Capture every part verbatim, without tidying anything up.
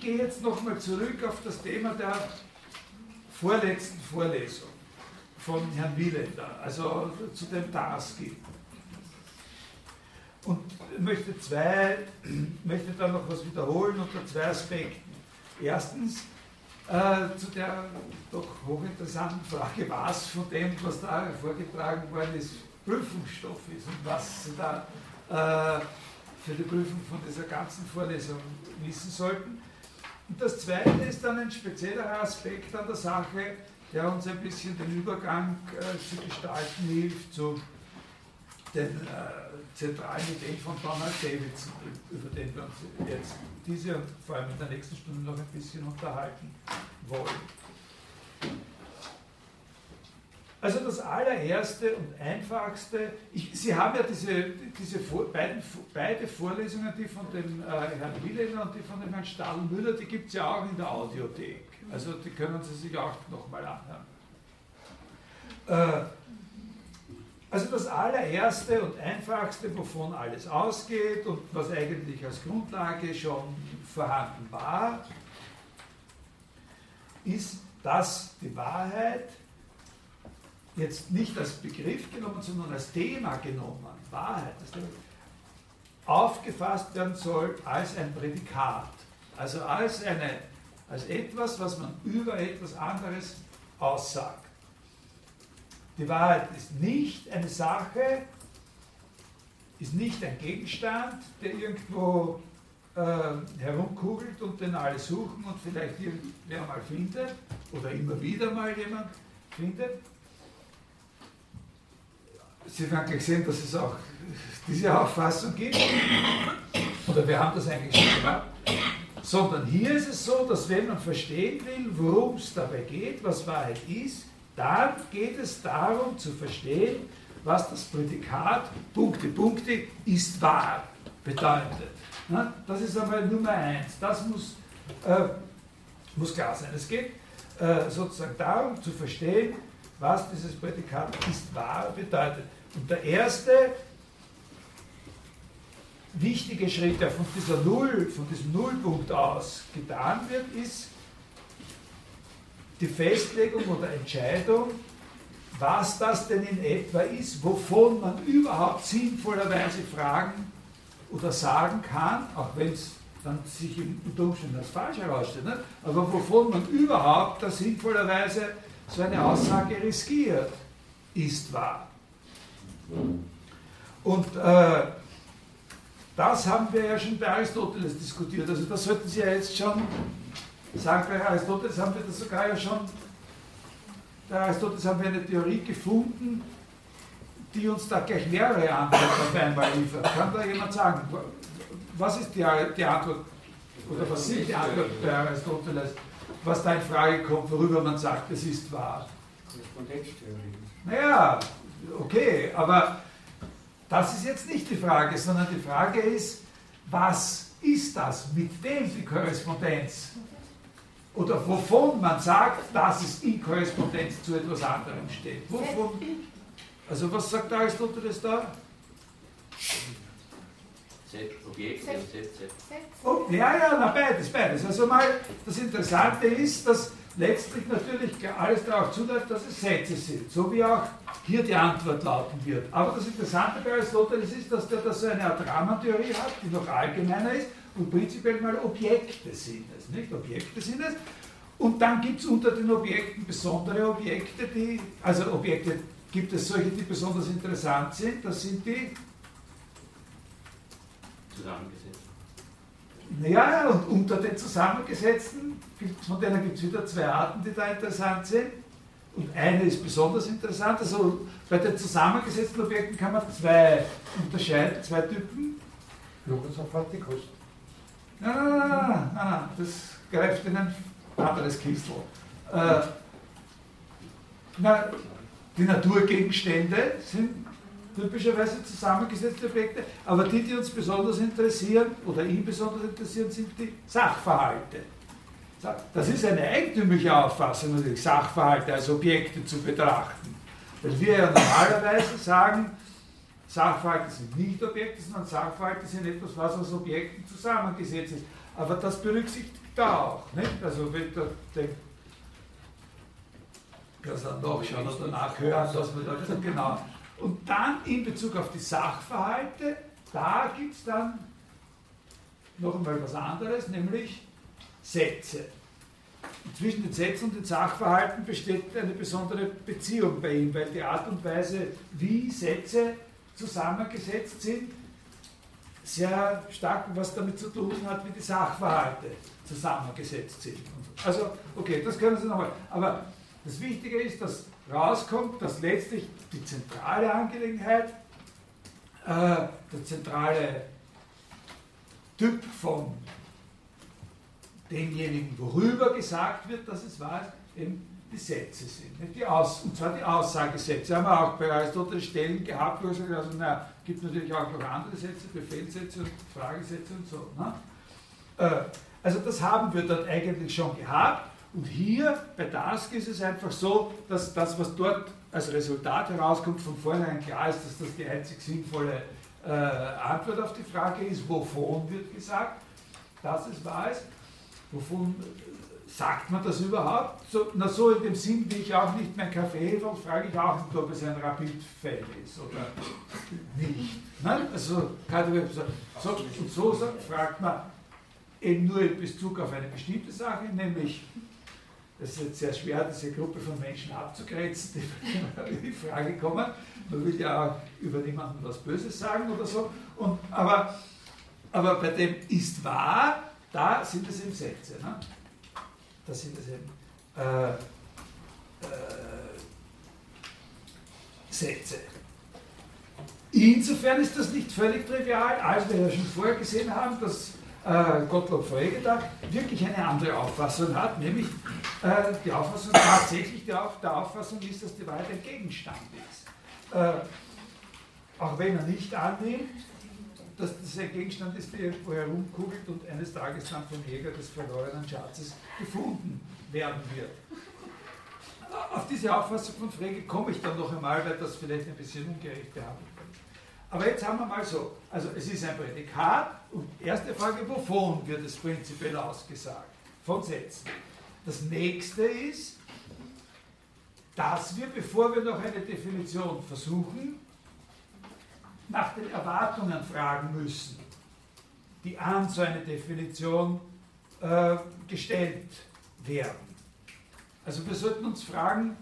gehe jetzt nochmal zurück auf das Thema der vorletzten Vorlesung von Herrn Wieländer, also zu dem Tarski. Und möchte zwei, möchte da noch was wiederholen unter zwei Aspekten. Erstens, äh, zu der doch hochinteressanten Frage, was von dem, was da vorgetragen worden ist, Prüfungsstoff ist und was Sie da äh, für die Prüfung von dieser ganzen Vorlesung wissen sollten. Und das Zweite ist dann ein spezieller Aspekt an der Sache, der uns ein bisschen den Übergang äh, zu gestalten hilft zu den äh, zentralen Ideen von Donald Davidson, über den wir uns jetzt diese und vor allem in der nächsten Stunde noch ein bisschen unterhalten wollen. Also das allererste und einfachste, ich, Sie haben ja diese, diese vor, beiden, beide Vorlesungen, die von dem äh, Herrn Wieländer und die von dem Herrn Stadelmüller, die gibt es ja auch in der Audiothek. Also die können Sie sich auch nochmal anhören. Äh, also das allererste und einfachste, wovon alles ausgeht und was eigentlich als Grundlage schon vorhanden war, ist, dass die Wahrheit jetzt nicht als Begriff genommen, sondern als Thema genommen, Wahrheit, aufgefasst werden soll als ein Prädikat. Also als, eine, als etwas, was man über etwas anderes aussagt. Die Wahrheit ist nicht eine Sache, ist nicht ein Gegenstand, der irgendwo äh, herumkugelt und den alle suchen und vielleicht irgendwer mal findet oder immer wieder mal jemand findet. Sie werden gleich sehen, dass es auch diese Auffassung gibt. Oder wir haben das eigentlich schon gehabt. Sondern hier ist es so, dass wenn man verstehen will, worum es dabei geht, was Wahrheit ist, dann geht es darum zu verstehen, was das Prädikat Punkte, Punkte ist wahr bedeutet. Das ist einmal Nummer eins. Das muss, äh, muss klar sein. Es geht äh, sozusagen darum zu verstehen, was dieses Prädikat ist wahr bedeutet. Und der erste wichtige Schritt, der von dieser Null, von diesem Nullpunkt aus getan wird, ist die Festlegung oder Entscheidung, was das denn in etwa ist, wovon man überhaupt sinnvollerweise fragen oder sagen kann, auch wenn es dann sich unter Umständen als falsch herausstellt, ne? Aber wovon man überhaupt da sinnvollerweise so eine Aussage riskiert, ist wahr. Und äh, das haben wir ja schon bei Aristoteles diskutiert. Also das sollten Sie ja jetzt schon sagen, bei Aristoteles haben wir das sogar ja schon, bei Aristoteles haben wir eine Theorie gefunden, die uns da gleich mehrere Antworten auf einmal liefert. Kann da jemand sagen, was ist die, die Antwort, oder was ist die Antwort bei Aristoteles, was da in Frage kommt, worüber man sagt, es ist wahr? Korrespondenztheorie. Naja, okay, aber das ist jetzt nicht die Frage, sondern die Frage ist, was ist das, mit dem die Korrespondenz, oder wovon man sagt, dass es in Korrespondenz zu etwas anderem steht. Wovon, also was sagt Aristoteles da? Objekte und Sätze. Oh, ja, ja, na beides, beides. Also mal, das Interessante ist, dass letztlich natürlich alles darauf zuläuft, dass es Sätze sind, so wie auch hier die Antwort lauten wird. Aber das Interessante bei Aristoteles ist, dass der da so eine Art Rahmentheorie hat, die noch allgemeiner ist, und prinzipiell mal Objekte sind es, nicht? Objekte sind es. Und dann gibt es unter den Objekten besondere Objekte, die, also Objekte gibt es solche, die besonders interessant sind, das sind die Zusammengesetzt. Naja, und unter den Zusammengesetzten, von denen gibt es wieder zwei Arten, die da interessant sind. Und eine ist besonders interessant. Also bei den zusammengesetzten Objekten kann man zwei unterscheiden, zwei Typen. Logos auf Artikus. Nein, nein, nein, nein, nein, nein, das greift in ein anderes Kistel. Äh, na, die Naturgegenstände sind typischerweise zusammengesetzte Objekte, aber die, die uns besonders interessieren oder ihn besonders interessieren, sind die Sachverhalte. Das ist eine eigentümliche Auffassung, natürlich Sachverhalte als Objekte zu betrachten. Weil wir ja normalerweise sagen, Sachverhalte sind nicht Objekte, sondern Sachverhalte sind etwas, was aus Objekten zusammengesetzt ist. Aber das berücksichtigt er auch. Nicht? Also wenn der, der kann dann nachschauen oder nachhören, dass man da schon genau. Und dann in Bezug auf die Sachverhalte, da gibt es dann noch einmal was anderes, nämlich Sätze. Zwischen den Sätzen und den Sachverhalten besteht eine besondere Beziehung bei ihm, weil die Art und Weise, wie Sätze zusammengesetzt sind, sehr stark was damit zu tun hat, wie die Sachverhalte zusammengesetzt sind. Also, okay, das können Sie nochmal. Aber das Wichtige ist, dass rauskommt, dass letztlich die zentrale Angelegenheit, äh, der zentrale Typ von demjenigen, worüber gesagt wird, dass es wahr ist, eben die Sätze sind. Nicht die Aus, und zwar die Aussagesätze. Haben wir auch bei Aristoteles Stellen gehabt, wo er sagt, also, na, gibt natürlich auch noch andere Sätze, Befehlssätze und Fragesätze und so. Ne? Äh, also das haben wir dort eigentlich schon gehabt. Und hier bei Dask ist es einfach so, dass das, was dort als Resultat herauskommt, von vornherein klar ist, dass das die einzig sinnvolle äh, Antwort auf die Frage ist, wovon wird gesagt, dass es wahr ist. Wovon sagt man das überhaupt? So, na so in dem Sinn, wie ich auch nicht mein Kaffee habe, frage ich auch nicht, ob es ein Rapid-Fell ist oder nicht. Nein? Also, so, und so fragt man eben nur in Bezug auf eine bestimmte Sache, nämlich, das ist jetzt sehr schwer, diese Gruppe von Menschen abzugrenzen, die in die Frage kommen. Man will ja auch über niemanden was Böses sagen oder so. Und, aber, aber bei dem ist wahr, da sind es eben Sätze. Ne? Da sind es eben äh, äh, Sätze. Insofern ist das nicht völlig trivial, als wir ja schon vorher gesehen haben, dass äh, Gottlob Frege da wirklich eine andere Auffassung hat, nämlich äh, die Auffassung tatsächlich der, der Auffassung ist, dass die Wahrheit ein Gegenstand ist. Äh, auch wenn er nicht annimmt, dass das ein Gegenstand ist, der irgendwo herumkugelt und eines Tages dann vom Jäger des verlorenen Schatzes gefunden werden wird. Auf diese Auffassung von Frege komme ich dann noch einmal, weil das vielleicht ein bisschen ungerecht behandelt wird. Aber jetzt haben wir mal so, also es ist ein Prädikat und erste Frage, wovon wird es prinzipiell ausgesagt? Von Sätzen. Das nächste ist, dass wir, bevor wir noch eine Definition versuchen, nach den Erwartungen fragen müssen, die an so eine Definition äh, gestellt werden. Also wir sollten uns fragen,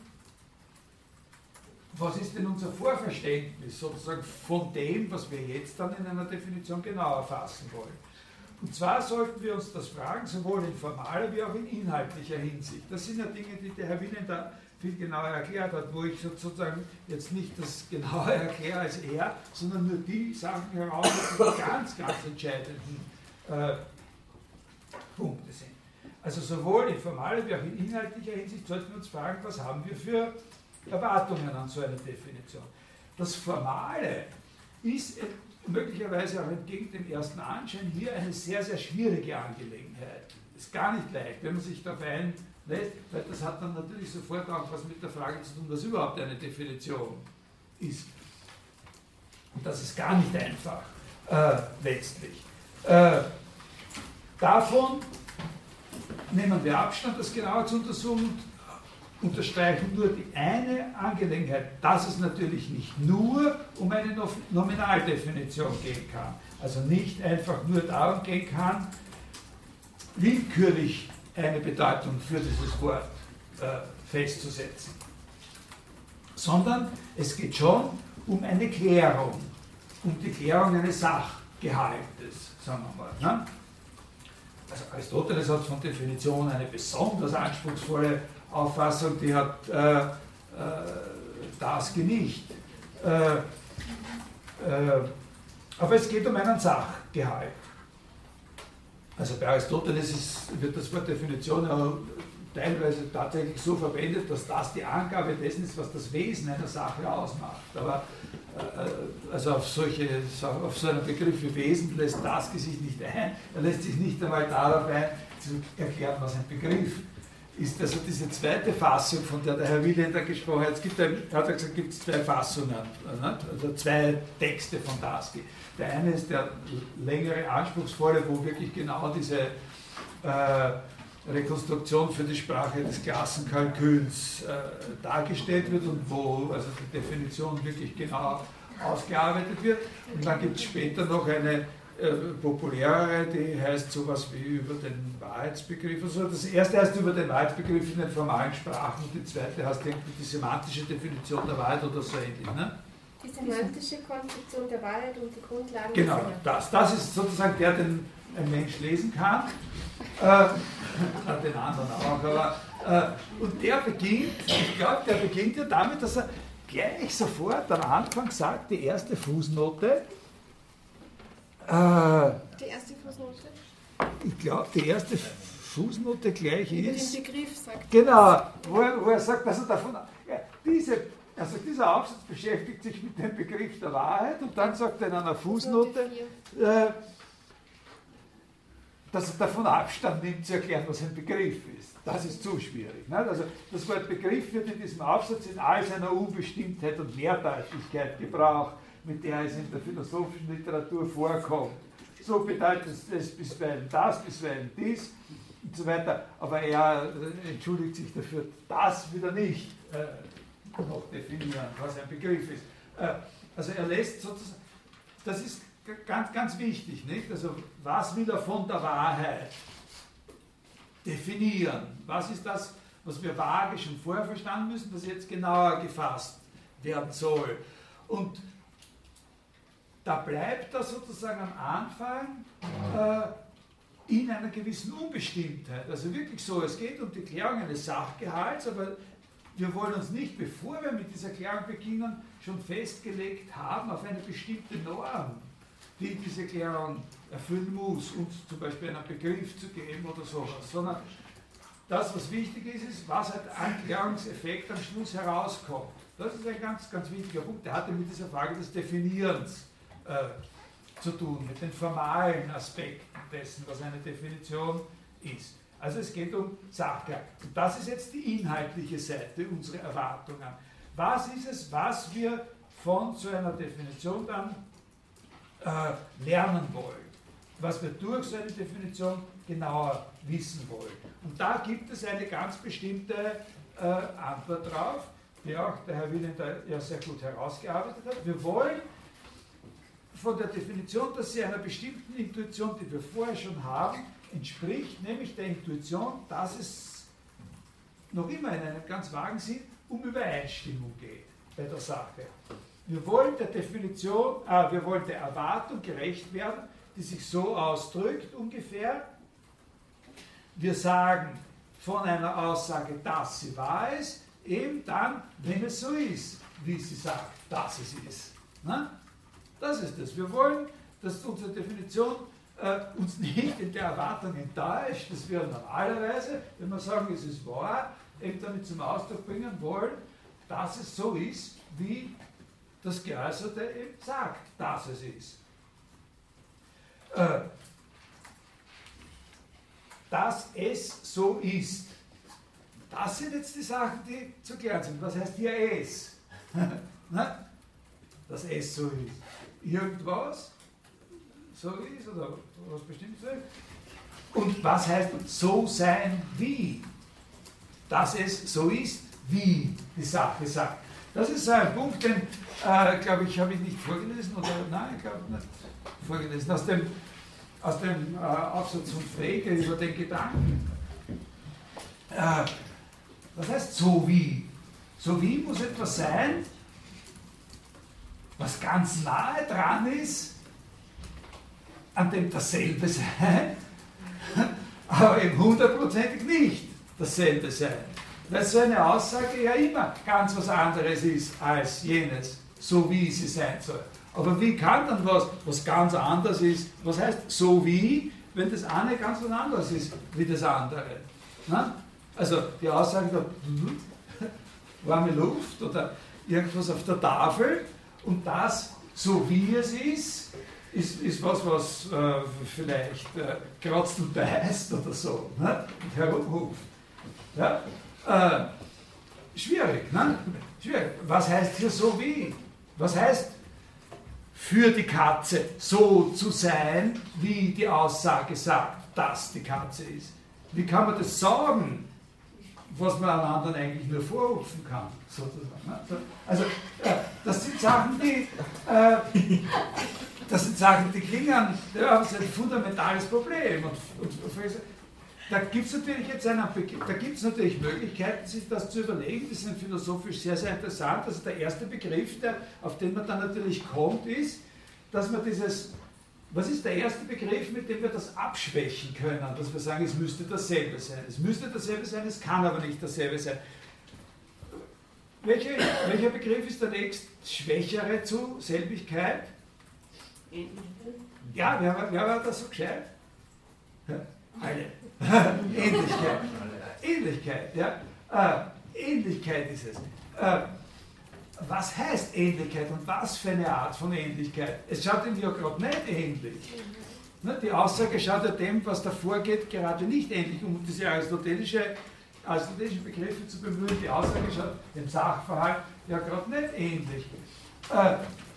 was ist denn unser Vorverständnis sozusagen von dem, was wir jetzt dann in einer Definition genauer fassen wollen. Und zwar sollten wir uns das fragen, sowohl in formaler wie auch in inhaltlicher Hinsicht. Das sind ja Dinge, die der Herr Willen da viel genauer erklärt hat, wo ich sozusagen jetzt nicht das genauer erkläre als er, sondern nur die Sachen heraus, die ganz, ganz entscheidenden äh, Punkte sind. Also sowohl in formaler wie auch in inhaltlicher Hinsicht sollten wir uns fragen, was haben wir für Erwartungen an so eine Definition. Das Formale ist möglicherweise auch entgegen dem ersten Anschein hier eine sehr, sehr schwierige Angelegenheit. Ist gar nicht leicht, wenn man sich darauf einlässt, weil das hat dann natürlich sofort auch was mit der Frage zu tun, was überhaupt eine Definition ist. Und das ist gar nicht einfach, äh, letztlich. Äh, davon nehmen wir Abstand, das genauer zu untersuchen und unterstreichen nur die eine Angelegenheit, dass es natürlich nicht nur um eine Nominaldefinition gehen kann. Also nicht einfach nur darum gehen kann, willkürlich eine Bedeutung für dieses Wort äh, festzusetzen. Sondern es geht schon um eine Klärung, um die Klärung eines Sachgehaltes, sagen wir mal. Ne? Also Aristoteles hat von Definition eine besonders anspruchsvolle Auffassung, die hat äh, äh, das nicht. Äh, äh, aber es geht um einen Sachgehalt. Also bei Aristoteles ist, wird das Wort Definition ja teilweise tatsächlich so verwendet, dass das die Angabe dessen ist, was das Wesen einer Sache ausmacht. Aber äh, also auf, solche, auf so einen Begriff wie Wesen lässt das sich nicht ein. Er lässt sich nicht einmal darauf ein, zu erklären, was ein Begriff ist. Also diese zweite Fassung, von der der Herr Wieländer gesprochen hat, es gibt, ein, hat er gesagt, gibt es zwei Fassungen, also zwei Texte von Daski. Der eine ist der längere, anspruchsvolle, wo wirklich genau diese äh, Rekonstruktion für die Sprache des Klassenkalküls äh, dargestellt wird und wo also die Definition wirklich genau ausgearbeitet wird. Und dann gibt es später noch eine äh, populärere, die heißt sowas wie über den Wahrheitsbegriff. Also das erste heißt über den Wahrheitsbegriff in den formalen Sprachen und die zweite heißt irgendwie die semantische Definition der Wahrheit oder so ähnlich. Ne? Die semantische Konstruktion der Wahrheit und die Grundlagen. Genau, das, das ist sozusagen der, den ein Mensch lesen kann. Äh, den anderen auch, aber äh, und der beginnt, ich glaube, der beginnt ja damit, dass er gleich sofort am Anfang sagt, die erste Fußnote, äh, die erste Fußnote? Ich glaube, die erste Fußnote gleich Über ist. den Begriff sagt Genau, wo er, wo er sagt, dass er davon. Ja, diese, also dieser Aufsatz beschäftigt sich mit dem Begriff der Wahrheit und dann sagt er in einer Fußnote, äh, dass er davon Abstand nimmt, zu erklären, was ein Begriff ist. Das ist zu schwierig. Nicht? Also das Wort Begriff wird in diesem Aufsatz in all seiner Unbestimmtheit und Mehrdeutlichkeit gebraucht, mit der es in der philosophischen Literatur vorkommt. So bedeutet es bisweilen das, bisweilen dies und so weiter, aber er entschuldigt sich dafür, das wieder nicht äh, noch definieren, was ein Begriff ist. Äh, also er lässt sozusagen, das ist ganz, ganz wichtig, nicht? Also was will er von der Wahrheit definieren? Was ist das, was wir vage schon vorher verstanden müssen, das jetzt genauer gefasst werden soll? Und da bleibt er sozusagen am Anfang äh, in einer gewissen Unbestimmtheit. Also wirklich so, es geht um die Klärung eines Sachgehalts, aber wir wollen uns nicht, bevor wir mit dieser Klärung beginnen, schon festgelegt haben auf eine bestimmte Norm, die diese Klärung erfüllen muss, uns zum Beispiel einen Begriff zu geben oder sowas, sondern das, was wichtig ist, ist, was halt an Klärungseffekt am Schluss herauskommt. Das ist ein ganz, ganz wichtiger Punkt. Der hatte mit dieser Frage des Definierens äh, zu tun, mit den formalen Aspekten dessen, was eine Definition ist. Also es geht um Sachgehalt. Und das ist jetzt die inhaltliche Seite unserer Erwartungen. Was ist es, was wir von so einer Definition dann äh, lernen wollen? Was wir durch so eine Definition genauer wissen wollen? Und da gibt es eine ganz bestimmte äh, Antwort drauf, die auch der Herr Wieland ja sehr gut herausgearbeitet hat. Wir wollen von der Definition, dass sie einer bestimmten Intuition, die wir vorher schon haben, entspricht, nämlich der Intuition, dass es noch immer in einem ganz vagen Sinn um Übereinstimmung geht bei der Sache. Wir wollen der Definition, äh, wir wollen der Erwartung gerecht werden, die sich so ausdrückt ungefähr. Wir sagen von einer Aussage, dass sie wahr ist, eben dann, wenn es so ist, wie sie sagt, dass es ist. Na? Das ist es. Wir wollen, dass unsere Definition äh, uns nicht in der Erwartung enttäuscht, dass wir normalerweise, wenn wir sagen, es ist wahr, eben damit zum Ausdruck bringen wollen, dass es so ist, wie das Geäußerte eben sagt, dass es ist. Äh, dass es so ist. Das sind jetzt die Sachen, die zu klären sind. Was heißt hier es? Dass es so ist. Irgendwas so ist oder was bestimmt so ist. Und was heißt so sein wie? Dass es so ist, wie die Sache sagt. Das ist so ein Punkt, den, äh, glaube ich, habe ich nicht vorgelesen, oder nein, ich glaube nicht vorgelesen, aus dem, aus dem äh, Aufsatz von Frege über den Gedanken. Äh, was heißt so wie? So wie muss etwas sein, was ganz nahe dran ist, an dem dasselbe sein, aber eben hundertprozentig nicht dasselbe sein. Weil so eine Aussage ja immer ganz was anderes ist als jenes, so wie sie sein soll. Aber wie kann dann was, was ganz anders ist, was heißt so wie, wenn das eine ganz was anderes ist wie das andere? Na? Also die Aussage da, warme Luft oder irgendwas auf der Tafel und das, so wie es ist, ist, ist was, was äh, vielleicht äh, kratzt und beißt oder so, ne? Und herumruft. Ja? Äh, schwierig, ne? Schwierig. Was heißt hier so wie? Was heißt für die Katze so zu sein, wie die Aussage sagt? das die Katze ist? Wie kann man das sagen, was man einem anderen eigentlich nur vorrufen kann, sozusagen? Also, äh, das sind Sachen, die, äh, das sind Sachen, die klingen, ja, das ist ein fundamentales Problem. Und, und, da gibt es natürlich jetzt einen, da gibt es natürlich Möglichkeiten, sich das zu überlegen. Die sind philosophisch sehr, sehr interessant. Also der erste Begriff, der, auf den man dann natürlich kommt, ist, dass man dieses, was ist der erste Begriff, mit dem wir das abschwächen können, dass wir sagen, es müsste dasselbe sein. Es müsste dasselbe sein, es kann aber nicht dasselbe sein. Welche, welcher Begriff ist der nächst schwächere zu Selbigkeit? Ja, wer war, wer war das so gescheit? Ja, alle. Ähnlichkeit. Ähnlichkeit, ja. Äh, Ähnlichkeit ist es. Äh, was heißt Ähnlichkeit und was für eine Art von Ähnlichkeit? Es schaut ihm ja gerade nicht ähnlich. Ne, die Aussage schaut ja dem, was davor geht, gerade nicht ähnlich, um diese aristotelische, aristotelischen Begriffe zu bemühen. Die Aussage schaut dem Sachverhalt ja gerade nicht ähnlich. Äh,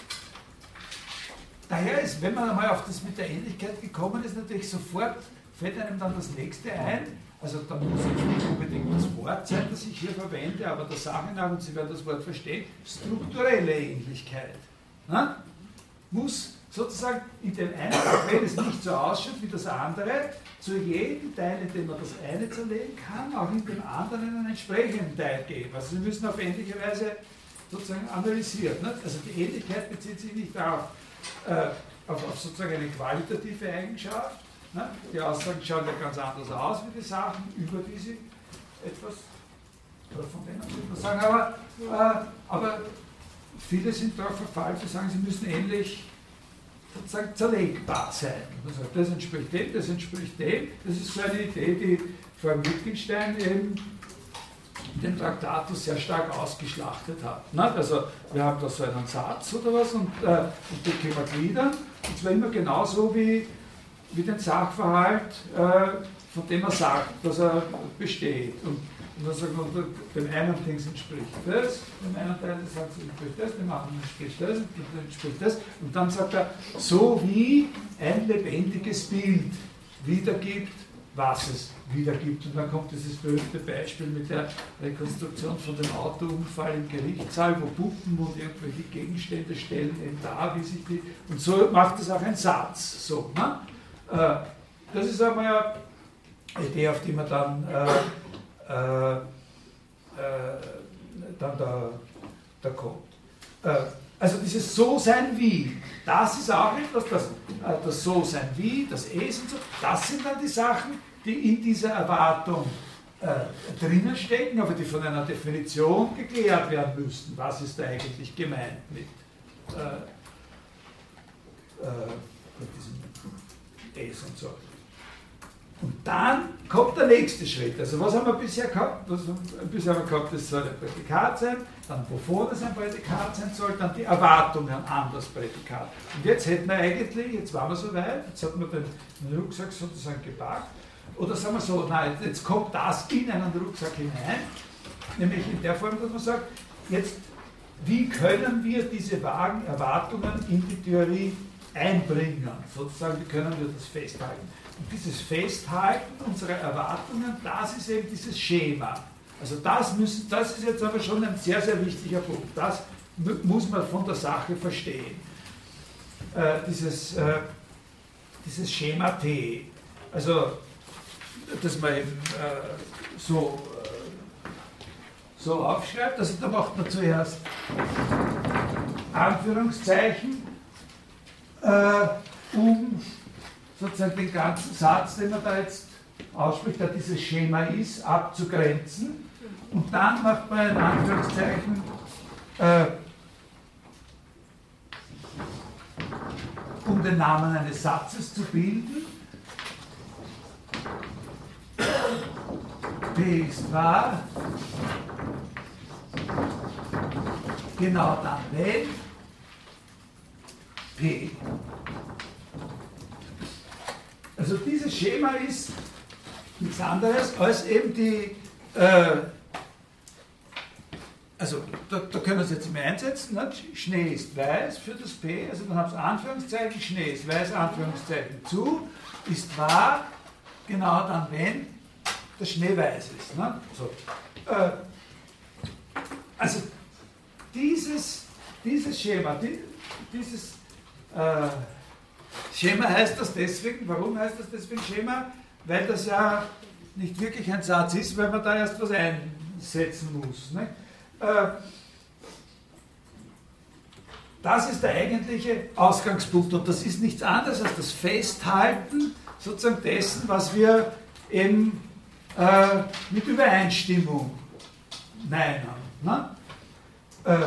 daher ist, wenn man einmal auf das mit der Ähnlichkeit gekommen ist, natürlich sofort fällt einem dann das nächste ein. Also da muss jetzt nicht unbedingt das Wort sein, das ich hier verwende, aber der Sache nach, und Sie werden das Wort verstehen, strukturelle Ähnlichkeit. Na? Muss sozusagen in dem einen, wenn es nicht so ausschaut wie das andere, zu jedem Teil, in dem man das eine zerlegen kann, auch in dem anderen einen entsprechenden Teil geben. Also Sie müssen auf ähnliche Weise sozusagen analysieren. Ne? Also die Ähnlichkeit bezieht sich nicht darauf, äh, auf, auf sozusagen eine qualitative Eigenschaft. Ne? Die Aussagen schauen ja ganz anders aus wie die Sachen, über die sie etwas, oder von denen würde man sagen, aber, äh, aber viele sind darauf verfallen zu sagen, sie müssen ähnlich sozusagen zerlegbar sein. Man sagt, das entspricht dem, das entspricht dem. Das ist so eine Idee, die vor allem Wittgenstein eben den Traktatus sehr stark ausgeschlachtet hat. Ne? Also wir haben da so einen Satz oder was und, äh, und den können wir gliedern, und zwar immer genauso wie wie den Sachverhalt, äh, von dem er sagt, dass er besteht. Und, und dann sagt man, dem einen Ding entspricht das, dem einen Teil des Satzes entspricht das, dem anderen entspricht das, dem entspricht das. Und dann sagt er, so wie ein lebendiges Bild wiedergibt, was es wiedergibt. Und dann kommt dieses berühmte Beispiel mit der Rekonstruktion von dem Autounfall im Gerichtssaal, wo Puppen und irgendwelche Gegenstände stellen eben da, wie sich die... Und so macht es auch ein Satz. So, ne? Das ist einmal eine Idee, auf die man dann, äh, äh, äh, dann da, da kommt. Äh, also dieses So-Sein wie, das ist auch etwas, das, äh, das So-Sein wie, das Es und so, das sind dann die Sachen, die in dieser Erwartung äh, drinnen stecken, aber die von einer Definition geklärt werden müssten. Was ist da eigentlich gemeint mit, äh, äh, mit diesem Es und so. Und dann kommt der nächste Schritt. Also was haben wir bisher gehabt? Was haben wir bisher haben wir gehabt, das soll ein Prädikat sein, dann wovon das ein Prädikat sein soll, dann die Erwartung an das Prädikat. Und jetzt hätten wir eigentlich, jetzt waren wir so weit, jetzt hat man den, den Rucksack sozusagen gepackt, oder sagen wir so, nein, jetzt kommt das in einen Rucksack hinein, nämlich in der Form, dass man sagt, jetzt, wie können wir diese vagen Erwartungen in die Theorie einbringen, sozusagen, wie können wir das festhalten. Und dieses Festhalten unserer Erwartungen, das ist eben dieses Schema. Also das, müssen, das ist jetzt aber schon ein sehr, sehr wichtiger Punkt. Das muss man von der Sache verstehen. Äh, dieses, äh, dieses Schema T. Also, dass man eben äh, so, äh, so aufschreibt, also da macht man zuerst Anführungszeichen, Äh, um sozusagen den ganzen Satz, den man da jetzt ausspricht, der dieses Schema ist, abzugrenzen. Und dann macht man in Anführungszeichen äh, um den Namen eines Satzes zu bilden. P ist wahr, genau dann wenn P. Also dieses Schema ist nichts anderes als eben die, äh, also da, da können wir es jetzt immer einsetzen, ne? Schnee ist weiß für das P, also dann haben Sie Anführungszeichen, Schnee ist weiß, Anführungszeichen zu, ist wahr, genau dann, wenn der Schnee weiß ist. Ne? So. Äh, also dieses, dieses Schema, die, dieses äh, Schema heißt das deswegen, warum heißt das deswegen Schema? Weil das ja nicht wirklich ein Satz ist, weil man da erst was einsetzen muss. Ne? Äh, das ist der eigentliche Ausgangspunkt und das ist nichts anderes als das Festhalten sozusagen dessen, was wir eben äh, mit Übereinstimmung meinen. Ne? Äh,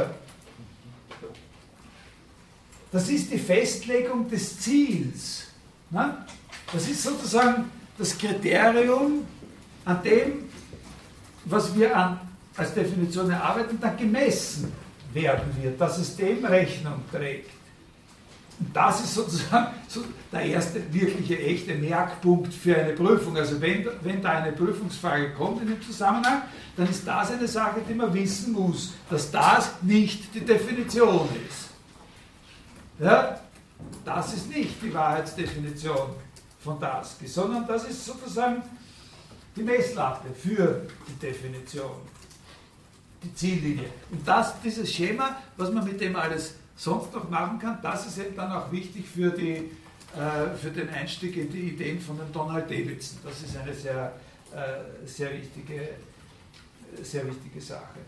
das ist die Festlegung des Ziels. Ne? Das ist sozusagen das Kriterium, an dem, was wir an, als Definition erarbeiten, dann gemessen werden wird, dass es dem Rechnung trägt. Und das ist sozusagen so der erste wirkliche, echte Merkpunkt für eine Prüfung. Also wenn, wenn da eine Prüfungsfrage kommt in dem Zusammenhang, dann ist das eine Sache, die man wissen muss, dass das nicht die Definition ist. Ja? Das ist nicht die Wahrheitsdefinition von Darsky, sondern das ist sozusagen die Messlatte für die Definition, die Ziellinie. Und das, dieses Schema, was man mit dem alles sonst noch machen kann, das ist eben dann auch wichtig für, die, äh, für den Einstieg in die Ideen von dem Donald Davidson. Das ist eine sehr, äh, sehr, wichtige, sehr wichtige Sache.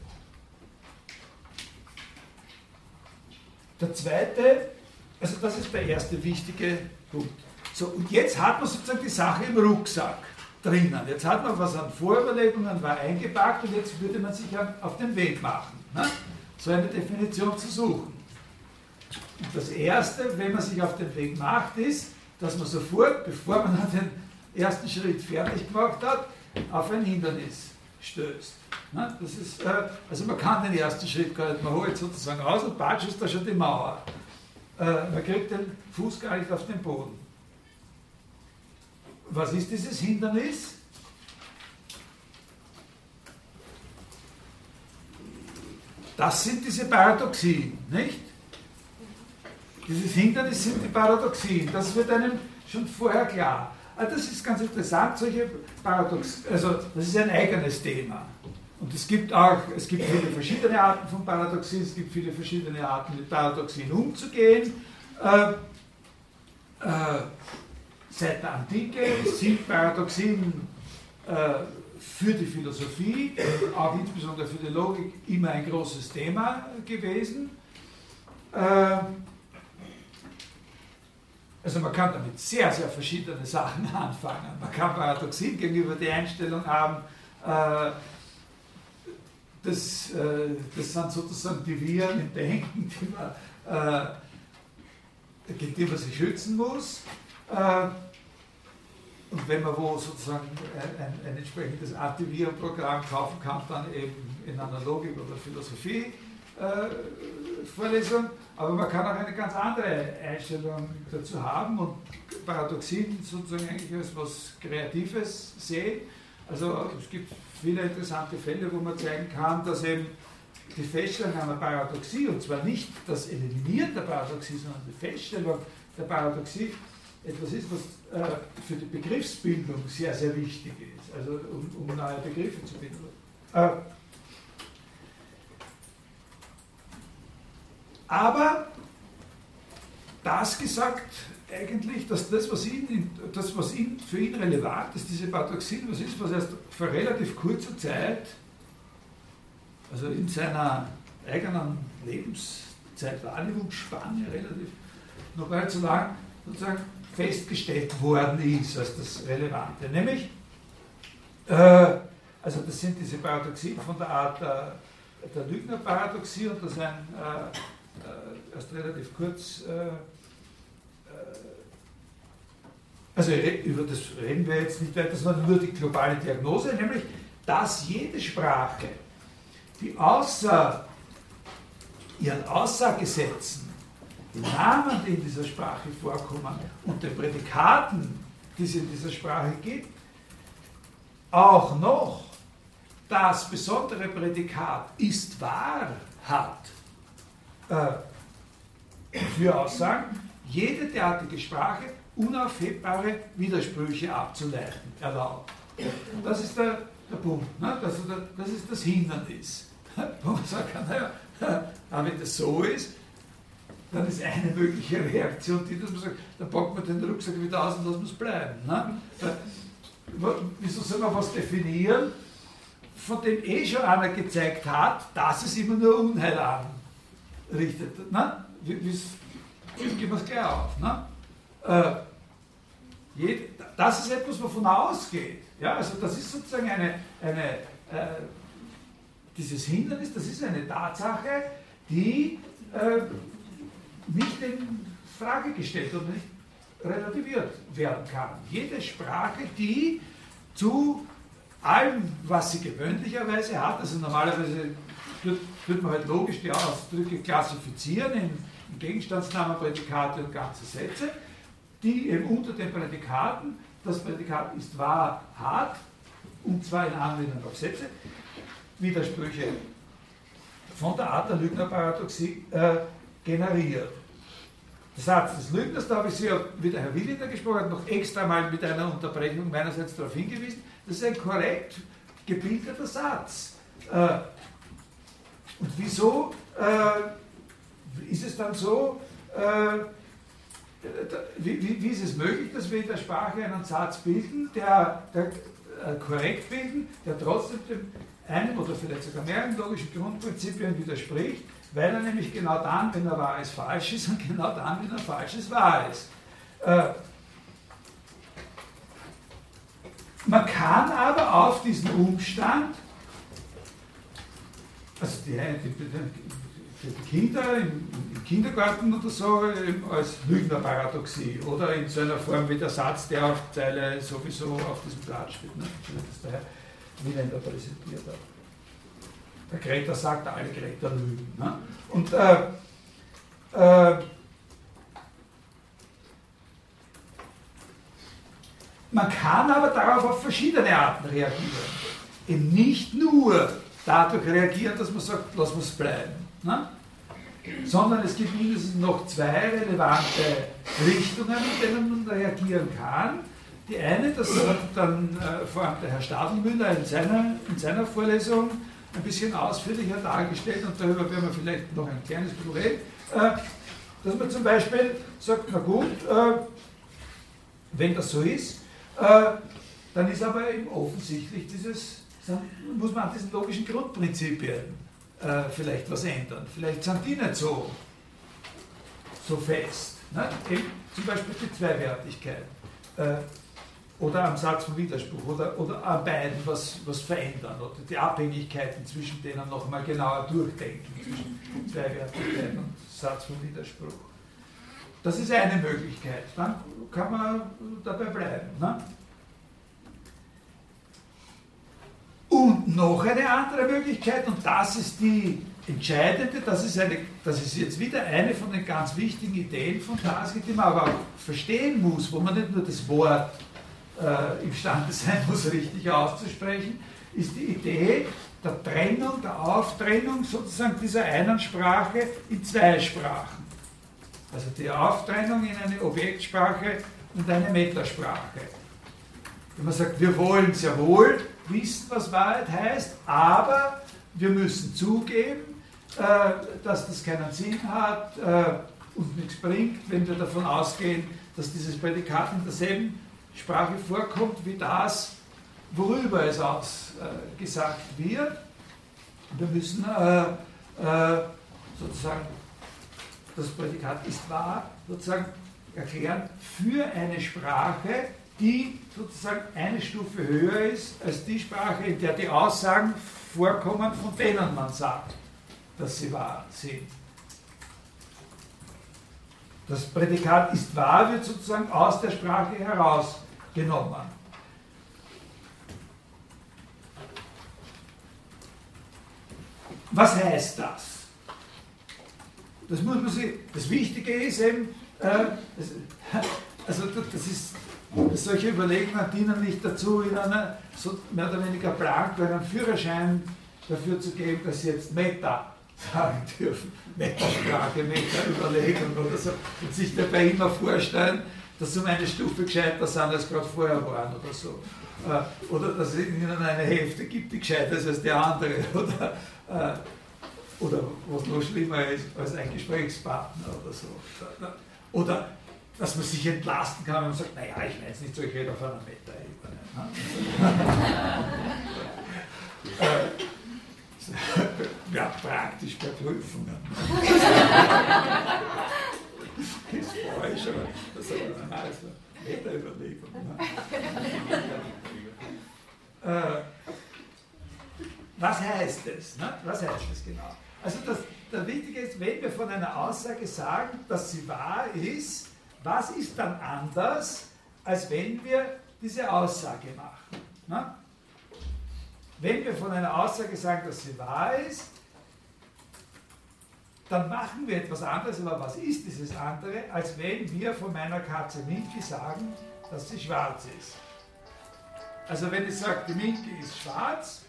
Der zweite, also das ist der erste wichtige Punkt. So, und jetzt hat man sozusagen die Sache im Rucksack drinnen. Jetzt hat man was an Vorüberlegungen war eingepackt und jetzt würde man sich auf den Weg machen, ne? So eine Definition zu suchen. Und das Erste, wenn man sich auf den Weg macht, ist, dass man sofort, bevor man den ersten Schritt fertig gemacht hat, auf ein Hindernis stößt. Ne? Das ist, äh, also man kann den ersten Schritt gar nicht, man holt sozusagen aus und batsch ist da schon die Mauer. Äh, man kriegt den Fuß gar nicht auf den Boden. Was ist dieses Hindernis? Das sind diese Paradoxien, nicht? Dieses Hindernis sind die Paradoxien. Das wird einem schon vorher klar. Also das ist ganz interessant, solche Paradoxien, also das ist ein eigenes Thema. Und es gibt auch, es gibt viele verschiedene Arten von Paradoxien, es gibt viele verschiedene Arten, mit Paradoxien umzugehen. Äh, äh, Seit der Antike sind Paradoxien äh, für die Philosophie, auch insbesondere für die Logik, immer ein großes Thema gewesen. Äh, also man kann damit sehr, sehr verschiedene Sachen anfangen. Man kann Paradoxien gegenüber die Einstellung haben, äh, das, äh, das sind sozusagen die Viren im Denken, die man, äh, gegen die man sich schützen muss. Und wenn man wo sozusagen ein, ein entsprechendes Antivirenprogramm kaufen kann, dann eben in einer Logik- oder Philosophie-Vorlesung. Aber man kann auch eine ganz andere Einstellung dazu haben und Paradoxien sozusagen eigentlich als was Kreatives sehen. Also es gibt viele interessante Fälle, wo man zeigen kann, dass eben die Feststellung einer Paradoxie, und zwar nicht das Eliminieren der Paradoxie, sondern die Feststellung der Paradoxie, etwas ist, was äh, für die Begriffsbildung sehr, sehr wichtig ist, also um, um neue Begriffe zu bilden. Äh, aber das gesagt eigentlich, dass das, was, ihn, das, was ihn, für ihn relevant ist, diese Paradoxien, was ist, was erst vor relativ kurzer Zeit, also in seiner eigenen Lebenszeitwahrnehmungsspanne relativ noch gar nicht so lang, sozusagen festgestellt worden ist als das Relevante. Nämlich, äh, also das sind diese Paradoxien von der Art der, der Lügner-Paradoxie und das ein äh, äh, erst relativ kurz, äh, äh, also über das reden wir jetzt nicht weiter, sondern nur die globale Diagnose, nämlich, dass jede Sprache, die außer ihren Aussagesätzen, die Namen, die in dieser Sprache vorkommen und den Prädikaten, die es in dieser Sprache gibt, auch noch das besondere Prädikat ist wahr hat, äh, für Aussagen, jede derartige Sprache unaufhebbare Widersprüche abzuleiten erlaubt. Und das ist der, der Punkt, ne? das, das ist das Hindernis. Wo man sagen kann, naja, wenn das so ist, dann ist eine mögliche Reaktion die, dass man sagt, dann packt man den Rucksack wieder aus und lassen wir es bleiben. Ne? Wieso soll man was definieren, von dem eh schon einer gezeigt hat, dass es immer nur Unheil anrichtet? Ne? Wie, geben wir es gleich auf. Ne? Äh, jed, das ist etwas, wovon ausgeht. Ja? Also das ist sozusagen eine, eine äh, dieses Hindernis, das ist eine Tatsache, die äh, nicht in Frage gestellt und nicht relativiert werden kann. Jede Sprache, die zu allem, was sie gewöhnlicherweise hat, also normalerweise würde man halt logisch die Ausdrücke klassifizieren in, in Gegenstandsnamen, Prädikate und ganze Sätze, die eben unter den Prädikaten, das Prädikat ist wahr, hat, und zwar in Anwendung auf Sätze, Widersprüche von der Art der Lügnerparadoxie äh, generiert. Der Satz des Lügners, da habe ich Sie ja, wie der Herr Willinder gesprochen hat, noch extra mal mit einer Unterbrechung meinerseits darauf hingewiesen, das ist ein korrekt gebildeter Satz. Äh, und wieso äh, ist es dann so, äh, wie, wie, wie ist es möglich, dass wir in der Sprache einen Satz bilden, der, der äh, korrekt bilden, der trotzdem dem einem oder vielleicht sogar mehreren logischen Grundprinzipien widerspricht, weil er nämlich genau dann, wenn er wahr ist, falsch ist und genau dann, wenn er falsch ist, wahr ist. Äh, man kann aber auf diesen Umstand, also die, die, die Kinder im, im Kindergarten oder so als Lügnerparadoxie oder in so einer Form wie der Satz, der auf Zeile sowieso auf diesem Blatt steht, ne? Das der Herr Willinder präsentiert hat. Der Greta sagt, alle Greta lügen. Ne? Und äh, äh, man kann aber darauf auf verschiedene Arten reagieren. Eben nicht nur dadurch reagieren, dass man sagt, lass uns bleiben. Ne? Sondern es gibt mindestens noch zwei relevante Richtungen, in denen man reagieren kann. Die eine, das hat dann äh, vor allem der Herr Stadelmüller in seiner, in seiner Vorlesung ein bisschen ausführlicher dargestellt und darüber werden wir vielleicht noch ein kleines bisschen reden, äh, dass man zum Beispiel sagt, na gut, äh, wenn das so ist, äh, dann ist aber eben offensichtlich dieses, muss man an diesen logischen Grundprinzipien äh, vielleicht was ändern. Vielleicht sind die nicht so, so fest. Ne? Eben zum Beispiel die Zweiwertigkeit. Äh, Oder am Satz vom Widerspruch oder, oder an beiden was, was verändern oder die Abhängigkeiten zwischen denen noch einmal genauer durchdenken, zwischen Zweiwertigkeit und Satz vom Widerspruch. Das ist eine Möglichkeit, dann kann man dabei bleiben. Ne? Und noch eine andere Möglichkeit, und das ist die entscheidende, das ist, eine, das ist jetzt wieder eine von den ganz wichtigen Ideen von Tarski, die man aber auch verstehen muss, wo man nicht nur das Wort Äh, imstande sein muss, richtig auszusprechen, ist die Idee der Trennung, der Auftrennung sozusagen dieser einen Sprache in zwei Sprachen. Also die Auftrennung in eine Objektsprache und eine Metasprache. Wenn man sagt, wir wollen sehr wohl wissen, was Wahrheit heißt, aber wir müssen zugeben, äh, dass das keinen Sinn hat, äh, und nichts bringt, wenn wir davon ausgehen, dass dieses Prädikat in derselben Sprache vorkommt wie das, worüber es ausgesagt äh, wird. Wir müssen äh, äh, sozusagen, das Prädikat ist wahr, sozusagen erklären für eine Sprache, die sozusagen eine Stufe höher ist als die Sprache, in der die Aussagen vorkommen, von denen man sagt, dass sie wahr sind. Das Prädikat ist wahr, wird sozusagen aus der Sprache herausgenommen. Was heißt das? Das muss man sich, das Wichtige ist eben, äh, das, also das ist, solche Überlegungen dienen nicht dazu, in einer so mehr oder weniger blank einen Führerschein dafür zu geben, dass sie jetzt Meta sagen dürfen, Metasprache, Meta-Überlegung oder so, und sich dabei immer vorstellen, dass sie um eine Stufe gescheiter sind, als gerade vorher waren oder so. Äh, oder dass es ihnen eine Hälfte gibt, die gescheiter ist als die andere. Oder, äh, oder was noch schlimmer ist, als ein Gesprächspartner oder so. Oder dass man sich entlasten kann und sagt, naja, ich weiß nicht so, ich rede auf einer Meta-Ebene. Ja, praktisch bei Prüfungen. Das ist falsch, aber das ist eine normale Meta-Überlegung. Äh, was heißt es? Ne? Was heißt es genau? Also das, das Wichtige ist, wenn wir von einer Aussage sagen, dass sie wahr ist, was ist dann anders, als wenn wir diese Aussage machen? Ne? Wenn wir von einer Aussage sagen, dass sie wahr ist, dann machen wir etwas anderes, aber was ist dieses andere, als wenn wir von meiner Katze Minky sagen, dass sie schwarz ist. Also wenn ich sage, die Minky ist schwarz,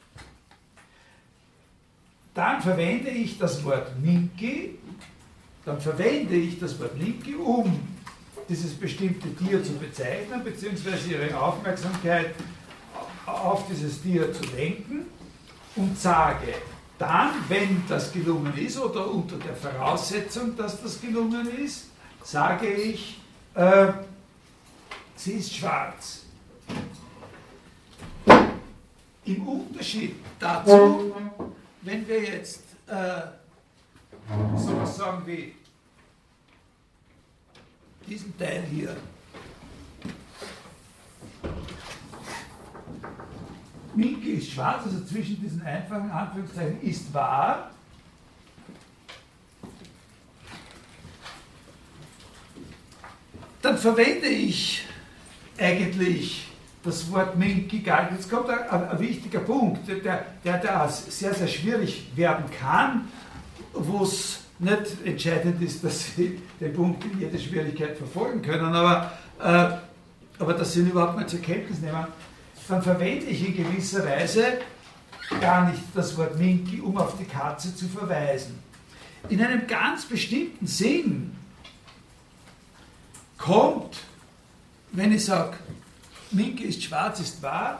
dann verwende ich das Wort Minky, dann verwende ich das Wort Minky, um dieses bestimmte Tier zu bezeichnen, beziehungsweise ihre Aufmerksamkeit auf dieses Tier zu lenken und sage dann, wenn das gelungen ist oder unter der Voraussetzung, dass das gelungen ist, sage ich, äh, sie ist schwarz. Im Unterschied dazu, wenn wir jetzt äh, sowas sagen wie diesen Teil hier, Minky ist schwarz, also zwischen diesen einfachen Anführungszeichen ist wahr. Dann verwende ich eigentlich das Wort Minky gar nicht. Jetzt kommt ein, ein, ein wichtiger Punkt, der, der da sehr, sehr schwierig werden kann, wo es nicht entscheidend ist, dass Sie den Punkt in jeder Schwierigkeit verfolgen können, aber, äh, aber dass Sie ihn überhaupt mal zur Kenntnis nehmen. Dann verwende ich in gewisser Weise gar nicht das Wort Minky, um auf die Katze zu verweisen. In einem ganz bestimmten Sinn kommt, wenn ich sage, Minky ist schwarz, ist wahr,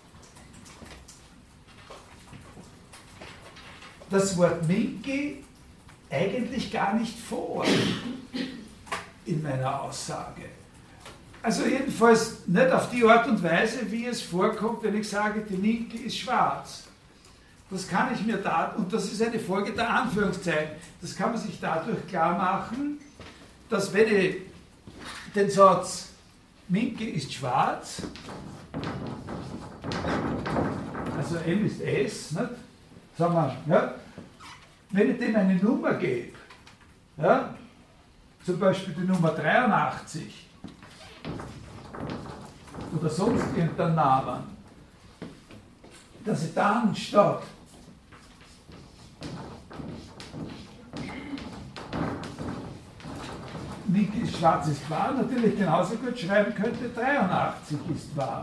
das Wort Minky eigentlich gar nicht vor in meiner Aussage. Also jedenfalls nicht auf die Art und Weise, wie es vorkommt, wenn ich sage, die Minky ist schwarz. Das kann ich mir da, und das ist eine Folge der Anführungszeichen, das kann man sich dadurch klar machen, dass wenn ich den Satz Minky ist schwarz, also M ist S, nicht? Sagen wir, ja, wenn ich dem eine Nummer gebe, ja, zum Beispiel die Nummer dreiundachtzig, oder sonst irgendeinen Namen, dass ich dann statt Minky ist schwarz ist wahr, natürlich genauso gut schreiben könnte, dreiundachtzig ist wahr.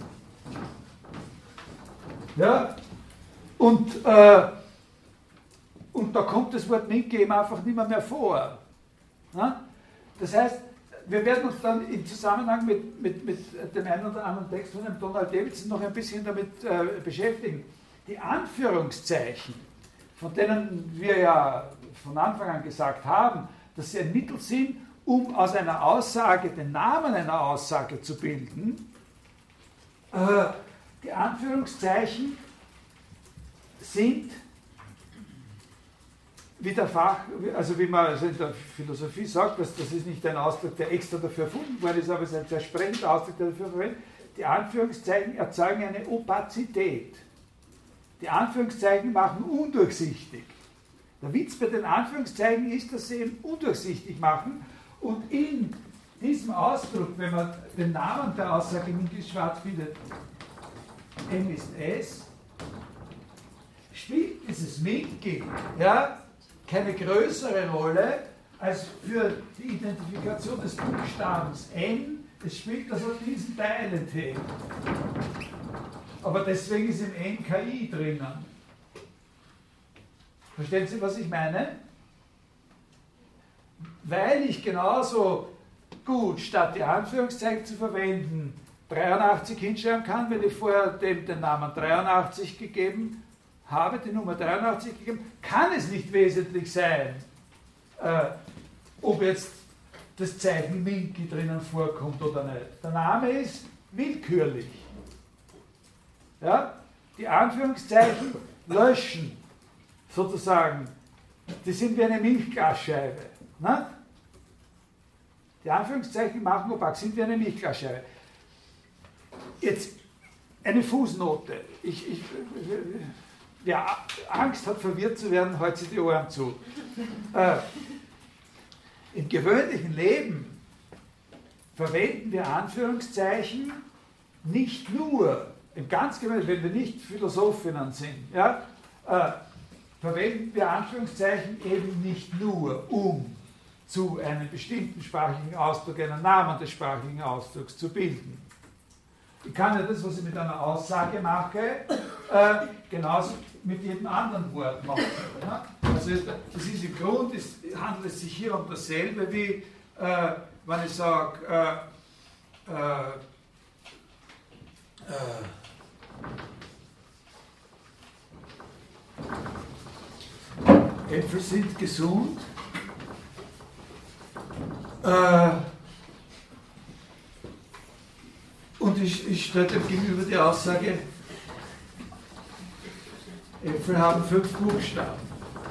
Ja? Und, äh, und da kommt das Wort Minky eben einfach nicht mehr, mehr vor. Ja? Das heißt, wir werden uns dann im Zusammenhang mit, mit, mit dem einen oder anderen Text von dem Donald Davidson noch ein bisschen damit äh, beschäftigen. Die Anführungszeichen, von denen wir ja von Anfang an gesagt haben, dass sie ein Mittel sind, um aus einer Aussage den Namen einer Aussage zu bilden, äh, die Anführungszeichen sind, wie der Fach, also wie man also in der Philosophie sagt, dass das ist nicht ein Ausdruck, der extra dafür erfunden worden ist, aber es ist ein sehr sprechender Ausdruck, der dafür verwendet. Die Anführungszeichen erzeugen eine Opazität. Die Anführungszeichen machen undurchsichtig. Der Witz bei den Anführungszeichen ist, dass sie eben undurchsichtig machen und in diesem Ausdruck, wenn man den Namen der Aussage Minky ist schwarz findet, M ist S, spielt dieses Minky, ja, keine größere Rolle als für die Identifikation des Buchstabens N. Es spielt also diesen Teil enthält. Aber deswegen ist im N K I drinnen. Verstehen Sie, was ich meine? Weil ich genauso gut, statt die Anführungszeichen zu verwenden, dreiundachtzig hinschreiben kann, wenn ich vorher dem den Namen dreiundachtzig gegeben habe, die Nummer dreiundachtzig gegeben, kann es nicht wesentlich sein, äh, ob jetzt das Zeichen Minky drinnen vorkommt oder nicht. Der Name ist willkürlich. Ja? Die Anführungszeichen löschen, sozusagen, die sind wie eine Milchglasscheibe. Ne? Die Anführungszeichen machen opaque, sind wie eine Milchglasscheibe. Jetzt eine Fußnote. Ich, ich, wer Angst hat, verwirrt zu werden, hält sich die Ohren zu. Äh, Im gewöhnlichen Leben verwenden wir Anführungszeichen nicht nur, im ganz gewöhnlichen, wenn wir nicht Philosophinnen sind, ja, äh, verwenden wir Anführungszeichen eben nicht nur, um zu einem bestimmten sprachlichen Ausdruck einen Namen des sprachlichen Ausdrucks zu bilden. Ich kann ja das, was ich mit einer Aussage mache, äh, genauso mit jedem anderen Wort machen. Ja? Also das ist im Grund, es handelt es sich hier um dasselbe, wie äh, wenn ich sage, äh, äh, äh, Äpfel sind gesund. Äh, und ich, ich stelle dem gegenüber die Aussage, Äpfel haben fünf Buchstaben.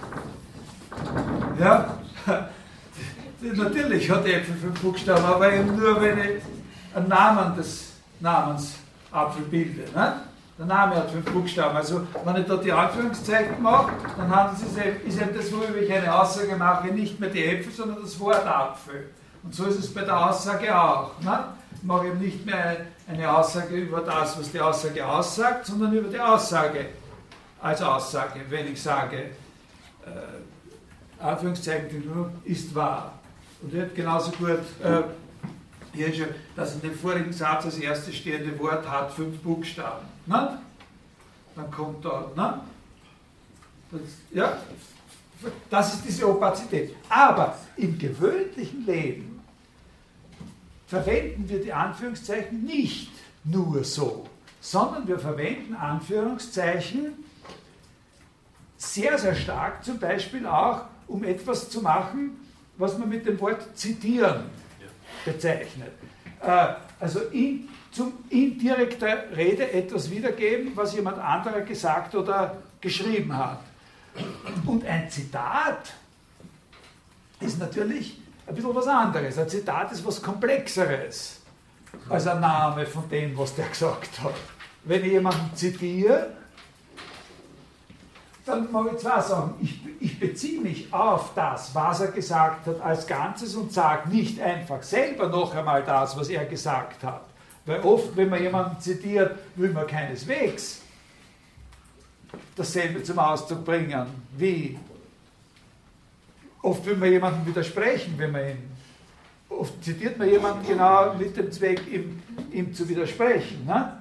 Ja, natürlich hat Äpfel fünf Buchstaben, aber eben nur, wenn ich einen Namen des Namens Apfel bilde. Ne? Der Name hat fünf Buchstaben. Also, wenn ich da die Anführungszeichen mache, dann haben Sie eben, ist eben das, worüber ich eine Aussage mache, nicht mehr die Äpfel, sondern das Wort Apfel. Und so ist es bei der Aussage auch. Ne? Ich mache eben nicht mehr eine Aussage über das, was die Aussage aussagt, sondern über die Aussage als Aussage, wenn ich sage, äh, Anführungszeichen ist wahr. Und ich hätte genauso gut, äh, hier schon, dass in dem vorigen Satz das erste stehende Wort hat fünf Buchstaben. Ne? Dann kommt da, ne? Das, ja, das ist diese Opazität. Aber im gewöhnlichen Leben verwenden wir die Anführungszeichen nicht nur so, sondern wir verwenden Anführungszeichen sehr, sehr stark, zum Beispiel auch, um etwas zu machen, was man mit dem Wort zitieren bezeichnet. Äh, also in, zum indirekter Rede etwas wiedergeben, was jemand anderer gesagt oder geschrieben hat. Und ein Zitat ist natürlich ein bisschen was anderes. Ein Zitat ist was Komplexeres als ein Name von dem, was der gesagt hat. Wenn ich jemanden zitiere, dann mache ich zwei Sachen. Ich, ich beziehe mich auf das, was er gesagt hat, als Ganzes und sage nicht einfach selber noch einmal das, was er gesagt hat. Weil oft, wenn man jemanden zitiert, will man keineswegs dasselbe zum Ausdruck bringen, wie oft will man jemandem widersprechen, wenn man ihn, oft zitiert man jemanden genau mit dem Zweck, ihm, ihm zu widersprechen. Ne?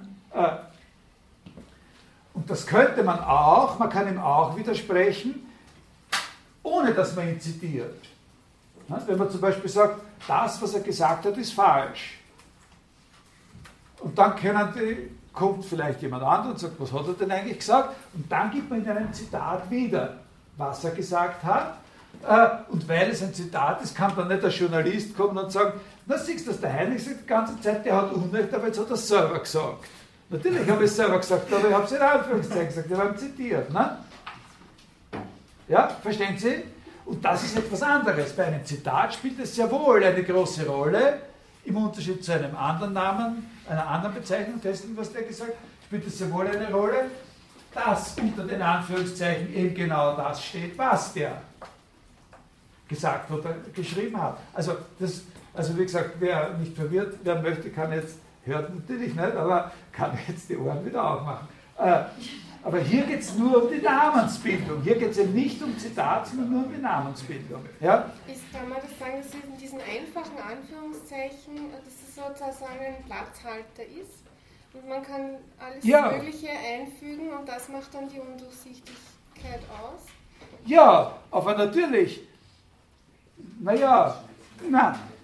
Und das könnte man auch, man kann ihm auch widersprechen, ohne dass man ihn zitiert. Wenn man zum Beispiel sagt, das, was er gesagt hat, ist falsch. Und dann können die, kommt vielleicht jemand anderes und sagt, was hat er denn eigentlich gesagt? Und dann gibt man in einem Zitat wieder, was er gesagt hat. Und weil es ein Zitat ist, kann dann nicht der Journalist kommen und sagen, na siehst du, dass der Heinrich sagt die ganze Zeit, der hat Unrecht, aber jetzt hat er es selber gesagt. Natürlich habe ich es selber gesagt, aber ich habe es in Anführungszeichen gesagt, ich habe ihn zitiert. Ne? Ja, verstehen Sie? Und das ist etwas anderes. Bei einem Zitat spielt es sehr wohl eine große Rolle, im Unterschied zu einem anderen Namen, einer anderen Bezeichnung, testen, was der gesagt hat, spielt es sehr wohl eine Rolle, dass unter den Anführungszeichen eben genau das steht, was der gesagt oder geschrieben hat. Also, das, also wie gesagt, wer nicht verwirrt werden möchte, kann jetzt, hört natürlich nicht, aber kann jetzt die Ohren wieder aufmachen. Äh, aber hier geht es nur um die Namensbildung. Hier geht es eben nicht um Zitat, sondern nur um die Namensbildung. Ja? Ist, kann man das sagen, dass es in diesen einfachen Anführungszeichen, dass es sozusagen ein Platzhalter ist und man kann alles Ja. Mögliche einfügen und das macht dann die Undurchsichtigkeit aus? Ja, aber natürlich, naja, nein,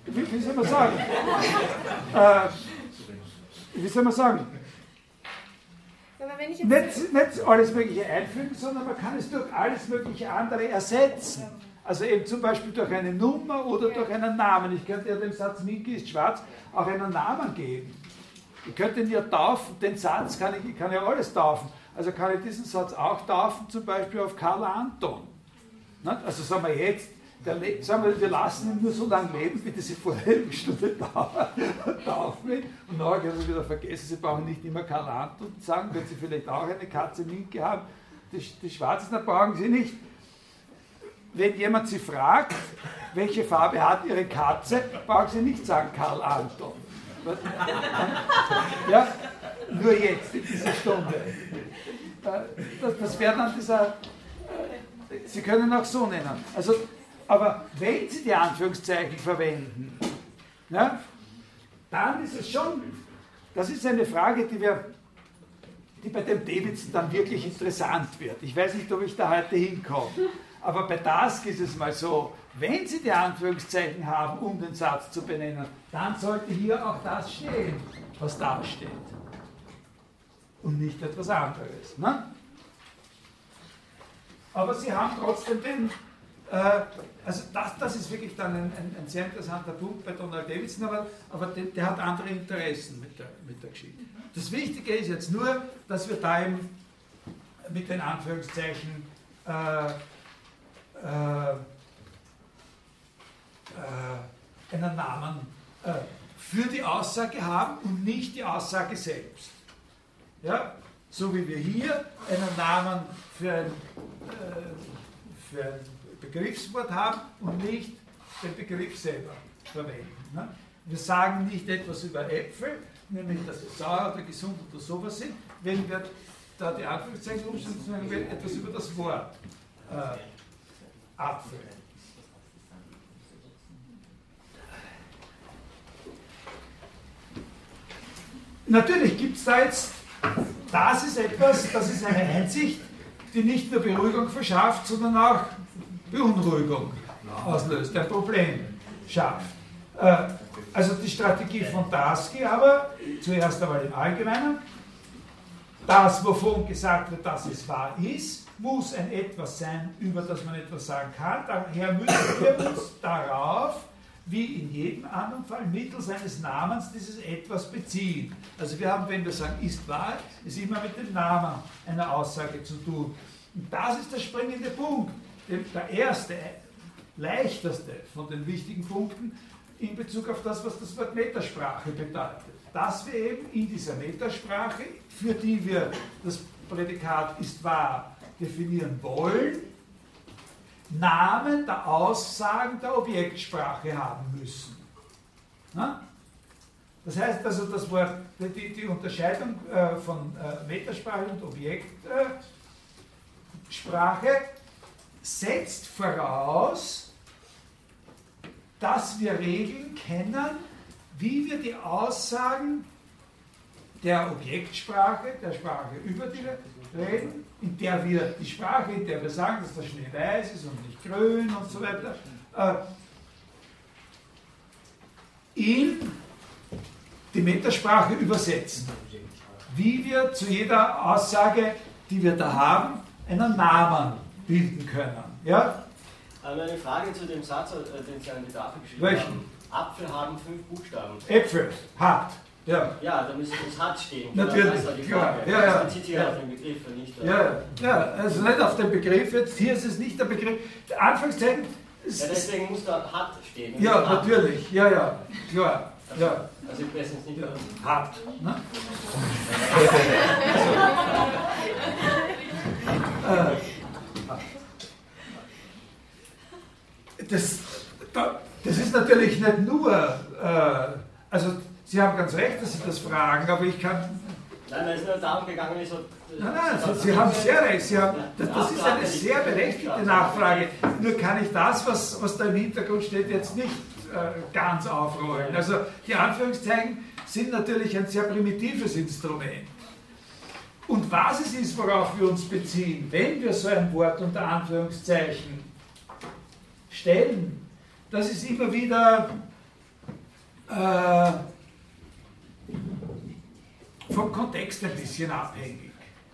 wie, wie soll man sagen? Äh, wie soll man sagen? Aber wenn ich jetzt Nicht, nicht alles Mögliche einfügen, sondern man kann es durch alles Mögliche andere ersetzen. Also eben zum Beispiel durch eine Nummer oder durch einen Namen. Ich könnte ja dem Satz Minki ist schwarz auch einen Namen geben. Ich könnte ihn ja taufen, den Satz kann ich, ich kann ja alles taufen. Also kann ich diesen Satz auch taufen, zum Beispiel auf Karl Anton. Also sagen wir jetzt, der, sagen wir, wir lassen ihn nur so lange leben, wie diese vorherige Stunde dauert, taufen ihn. Und nachher können Sie wieder vergessen, Sie brauchen nicht immer Karl Anton sagen, wenn Sie vielleicht auch eine Katze Minki haben. Die, die Schwarzen, dann brauchen Sie nicht. Wenn jemand Sie fragt, welche Farbe hat Ihre Katze, brauchen Sie nicht sagen Karl Anton. Ja, nur jetzt, in dieser Stunde. Das, das wäre dann dieser, Sie können auch so nennen. Also, aber wenn Sie die Anführungszeichen verwenden, ja, dann ist es schon, das ist eine Frage, die, wir, die bei dem Davidson dann wirklich interessant wird. Ich weiß nicht, ob ich da heute hinkomme. Aber bei Dask ist es mal so, wenn Sie die Anführungszeichen haben, um den Satz zu benennen, dann sollte hier auch das stehen, was da steht. Und nicht etwas anderes. Ne? Aber Sie haben trotzdem den, äh, also das, das ist wirklich dann ein, ein, ein sehr interessanter Punkt bei Donald Davidson, aber, aber der, der hat andere Interessen mit der, mit der Geschichte. Das Wichtige ist jetzt nur, dass wir da eben mit den Anführungszeichen äh, Äh, äh, einen Namen äh, für die Aussage haben und nicht die Aussage selbst. Ja? So wie wir hier einen Namen für ein, äh, für ein Begriffswort haben und nicht den Begriff selber verwenden. Ne? Wir sagen nicht etwas über Äpfel, nämlich dass sie sauer oder gesund oder sowas sind, wenn wir da die Anführungszeichen umstellen, sagen wir etwas über das Wort äh, Apfel. Natürlich gibt es da jetzt, das ist etwas, das ist eine Einsicht, die nicht nur Beruhigung verschafft, sondern auch Beunruhigung auslöst, ein Problem schafft. Also die Strategie von Daski aber, zuerst einmal im Allgemeinen, das, wovon gesagt wird, dass es wahr ist, muss ein Etwas sein, über das man etwas sagen kann. Daher müssen wir uns darauf, wie in jedem anderen Fall, mittels eines Namens dieses Etwas beziehen. Also wir haben, wenn wir sagen, ist wahr, ist immer mit dem Namen einer Aussage zu tun. Und das ist der springende Punkt. Der erste, leichteste von den wichtigen Punkten in Bezug auf das, was das Wort Metasprache bedeutet. Dass wir eben in dieser Metasprache, für die wir das Prädikat ist wahr definieren wollen, Namen der Aussagen der Objektsprache haben müssen. Na? Das heißt also, das Wort, die, die Unterscheidung äh, von äh, Metasprache und Objektsprache äh, setzt voraus, dass wir Regeln kennen, wie wir die Aussagen der Objektsprache, der Sprache, über die wir reden, in der wir die Sprache, in der wir sagen, dass der Schnee weiß ist und nicht grün und so weiter, äh, in die Metasprache übersetzen. Wie wir zu jeder Aussage, die wir da haben, einen Namen bilden können. Ja? Also eine Frage zu dem Satz, den Sie an die Tafel geschrieben Welchen? haben. Apfel haben fünf Buchstaben. Äpfel, hat. Ja, ja, da müsste das hat stehen. natürlich, Das war die klar. Frage. Ja, ja. Das bezieht sich ja auf den Begriff und nicht auf... Ja, ja, also nicht auf den Begriff jetzt. Hier ist es nicht der Begriff. Der Anfangszeichen. Ja, deswegen muss da hat stehen. und Ja, nicht hat. natürlich. Ja, ja, klar. Ja. Also ich weiß jetzt nicht, Ja, was... hat. Ne? das, das ist natürlich nicht nur, äh, also Sie haben ganz recht, dass Sie das fragen, aber ich kann... Nein, es ist nur darum gegangen, ich so... Nein, nein, Sie, Sie haben sehr recht, Sie haben, das, das ist eine sehr berechtigte Nachfrage, nur kann ich das, was, was da im Hintergrund steht, jetzt nicht äh, ganz aufrollen. Also die Anführungszeichen sind natürlich ein sehr primitives Instrument. Und was es ist, worauf wir uns beziehen, wenn wir so ein Wort unter Anführungszeichen stellen, das ist immer wieder äh, vom Kontext ein bisschen abhängig.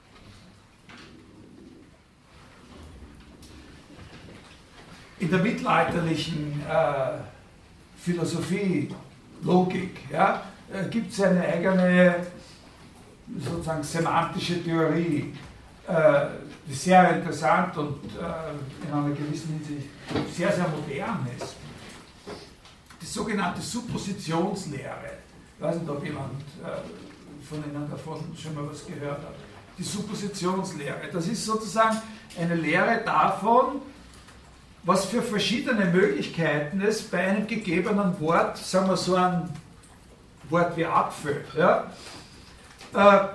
In der mittelalterlichen äh, Philosophie, Logik, ja, äh, gibt es eine eigene sozusagen semantische Theorie, äh, die sehr interessant und äh, in einer gewissen Hinsicht sehr, sehr modern ist. Die sogenannte Suppositionslehre. Ich weiß nicht, ob jemand äh, von Ihnen davon schon mal was gehört hat. Die Suppositionslehre, das ist sozusagen eine Lehre davon, was für verschiedene Möglichkeiten es bei einem gegebenen Wort, sagen wir so ein Wort wie Apfel, ja, äh,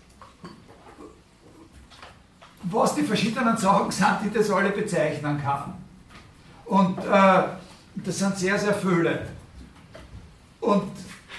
was die verschiedenen Sachen sind, die das alle bezeichnen kann. Und äh, das sind sehr, sehr viele. Und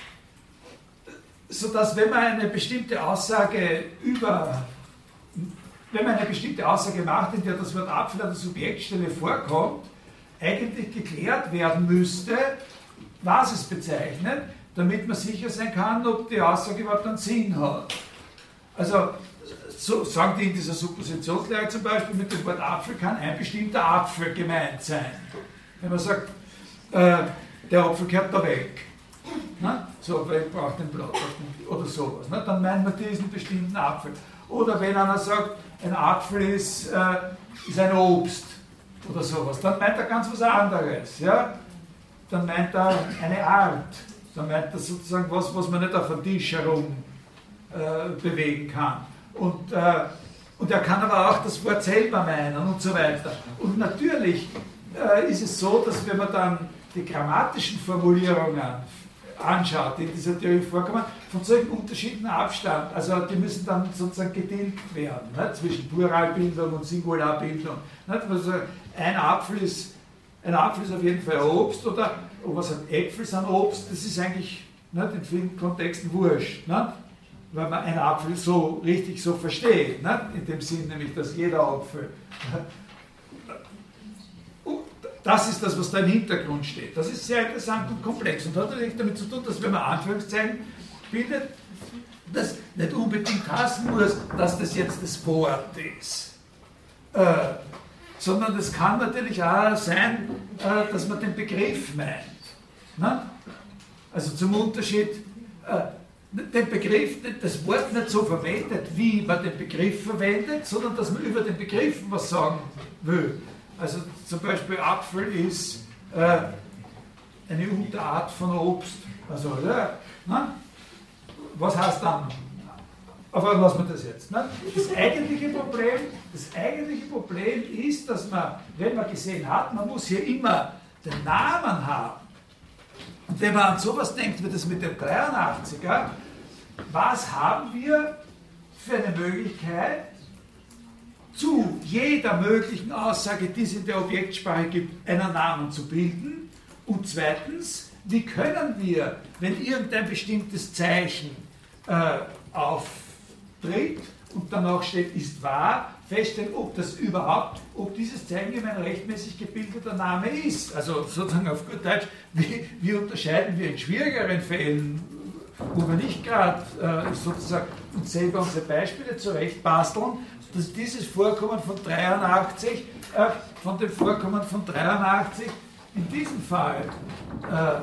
sodass, wenn man eine bestimmte Aussage über, wenn man eine bestimmte Aussage macht, in der das Wort Apfel an der Subjektstelle vorkommt, eigentlich geklärt werden müsste, was es bezeichnet, damit man sicher sein kann, ob die Aussage überhaupt einen Sinn hat. Also, so sagen die in dieser Suppositionslehre zum Beispiel, mit dem Wort Apfel kann ein bestimmter Apfel gemeint sein. Wenn man sagt, äh, der Apfel gehört da weg, ne? So, weil ich brauche den Blatt oder sowas, ne? Dann meint man diesen bestimmten Apfel. Oder wenn einer sagt, ein Apfel ist, äh, ist ein Obst oder sowas, dann meint er ganz was anderes. Ja? Dann meint er eine Art, dann meint er sozusagen was, was man nicht auf den Tisch herum äh, bewegen kann. Und, äh, und er kann aber auch das Wort selber meinen und so weiter. Und natürlich äh, ist es so, dass wenn man dann die grammatischen Formulierungen anschaut, die in dieser Theorie vorkommen, von solchen Unterschieden Abstand, also die müssen dann sozusagen getilgt werden, ne, zwischen Pluralbildung und Singularbildung. Ne, also ein Apfel ist, ein Apfel ist auf jeden Fall ein Obst, oder ob was ein Äpfel sind Obst, das ist eigentlich, ne, in vielen Kontexten wurscht, ne, weil man einen Apfel so richtig so versteht, ne, in dem Sinn nämlich, dass jeder Apfel. Das ist das, was da im Hintergrund steht. Das ist sehr interessant und komplex und hat natürlich damit zu tun, dass wenn man Anführungszeichen bildet, das nicht unbedingt heißen muss, dass das jetzt das Wort ist. Äh, sondern es kann natürlich auch sein, äh, dass man den Begriff meint. Ne? Also zum Unterschied, äh, den Begriff, das Wort nicht so verwendet, wie man den Begriff verwendet, sondern dass man über den Begriff was sagen will. Also zum Beispiel Apfel ist äh, eine Unterart von Obst. Also, ja, ne? Was heißt dann? Aber lassen wir das jetzt. Ne? Das eigentliche Problem, das eigentliche Problem ist, dass man, wenn man gesehen hat, man muss hier immer den Namen haben. Und wenn man an sowas denkt, wie das mit dem dreiundachtziger, was haben wir für eine Möglichkeit, zu jeder möglichen Aussage, die es in der Objektsprache gibt, einen Namen zu bilden? Und zweitens, wie können wir, wenn irgendein bestimmtes Zeichen äh, auftritt und danach steht, ist wahr, feststellen, ob das überhaupt, ob dieses Zeichen ein rechtmäßig gebildeter Name ist? Also sozusagen auf gut Deutsch, wie, wie unterscheiden wir in schwierigeren Fällen, wo wir nicht gerade äh, sozusagen uns selber unsere Beispiele zurechtbasteln, dass dieses Vorkommen von dreiundachtzig, äh, von dem Vorkommen von dreiundachtzig in diesem Fall, äh,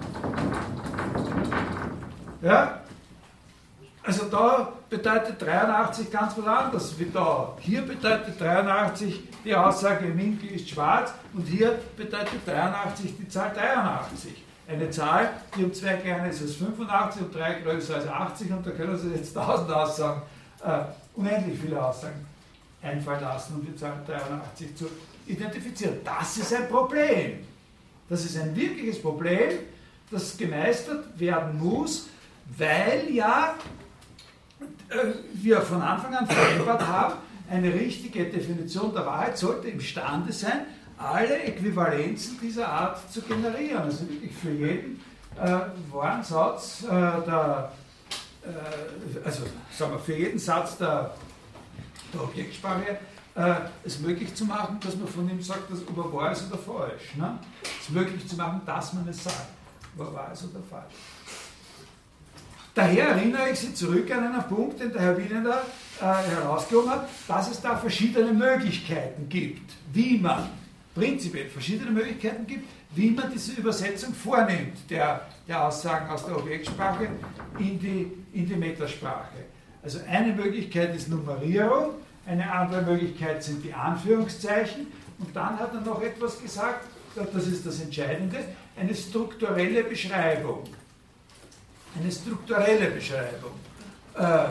ja, also da bedeutet dreiundachtzig ganz was anderes wie da. Hier bedeutet dreiundachtzig die Aussage, Minkel ist schwarz, und hier bedeutet dreiundachtzig die Zahl dreiundachtzig. Eine Zahl, die um zwei kleiner ist als fünfundachtzig und drei größer als achtzig, und da können Sie jetzt tausend Aussagen, äh, unendlich viele Aussagen einfallen lassen, um die Zahl dreiundachtzig zu identifizieren. Das ist ein Problem. Das ist ein wirkliches Problem, das gemeistert werden muss, weil ja äh, wir von Anfang an vereinbart haben, eine richtige Definition der Wahrheit sollte imstande sein, alle Äquivalenzen dieser Art zu generieren. Also wirklich für jeden äh, wahren Satz äh, der, äh, also sagen wir, für jeden Satz der, der Objektsprache äh, es möglich zu machen, dass man von ihm sagt, dass ob er wahr ist oder falsch. Ne? Es möglich zu machen, dass man es sagt. war wahr ist oder falsch. Daher erinnere ich Sie zurück an einen Punkt, den der Herr Willender äh, herausgehoben hat, dass es da verschiedene Möglichkeiten gibt, wie man, prinzipiell verschiedene Möglichkeiten gibt, wie man diese Übersetzung vornimmt, der, der Aussagen aus der Objektsprache in die, in die Metasprache. Also eine Möglichkeit ist Nummerierung, eine andere Möglichkeit sind die Anführungszeichen und dann hat er noch etwas gesagt, das ist das Entscheidende, eine strukturelle Beschreibung. Eine strukturelle Beschreibung. Äh,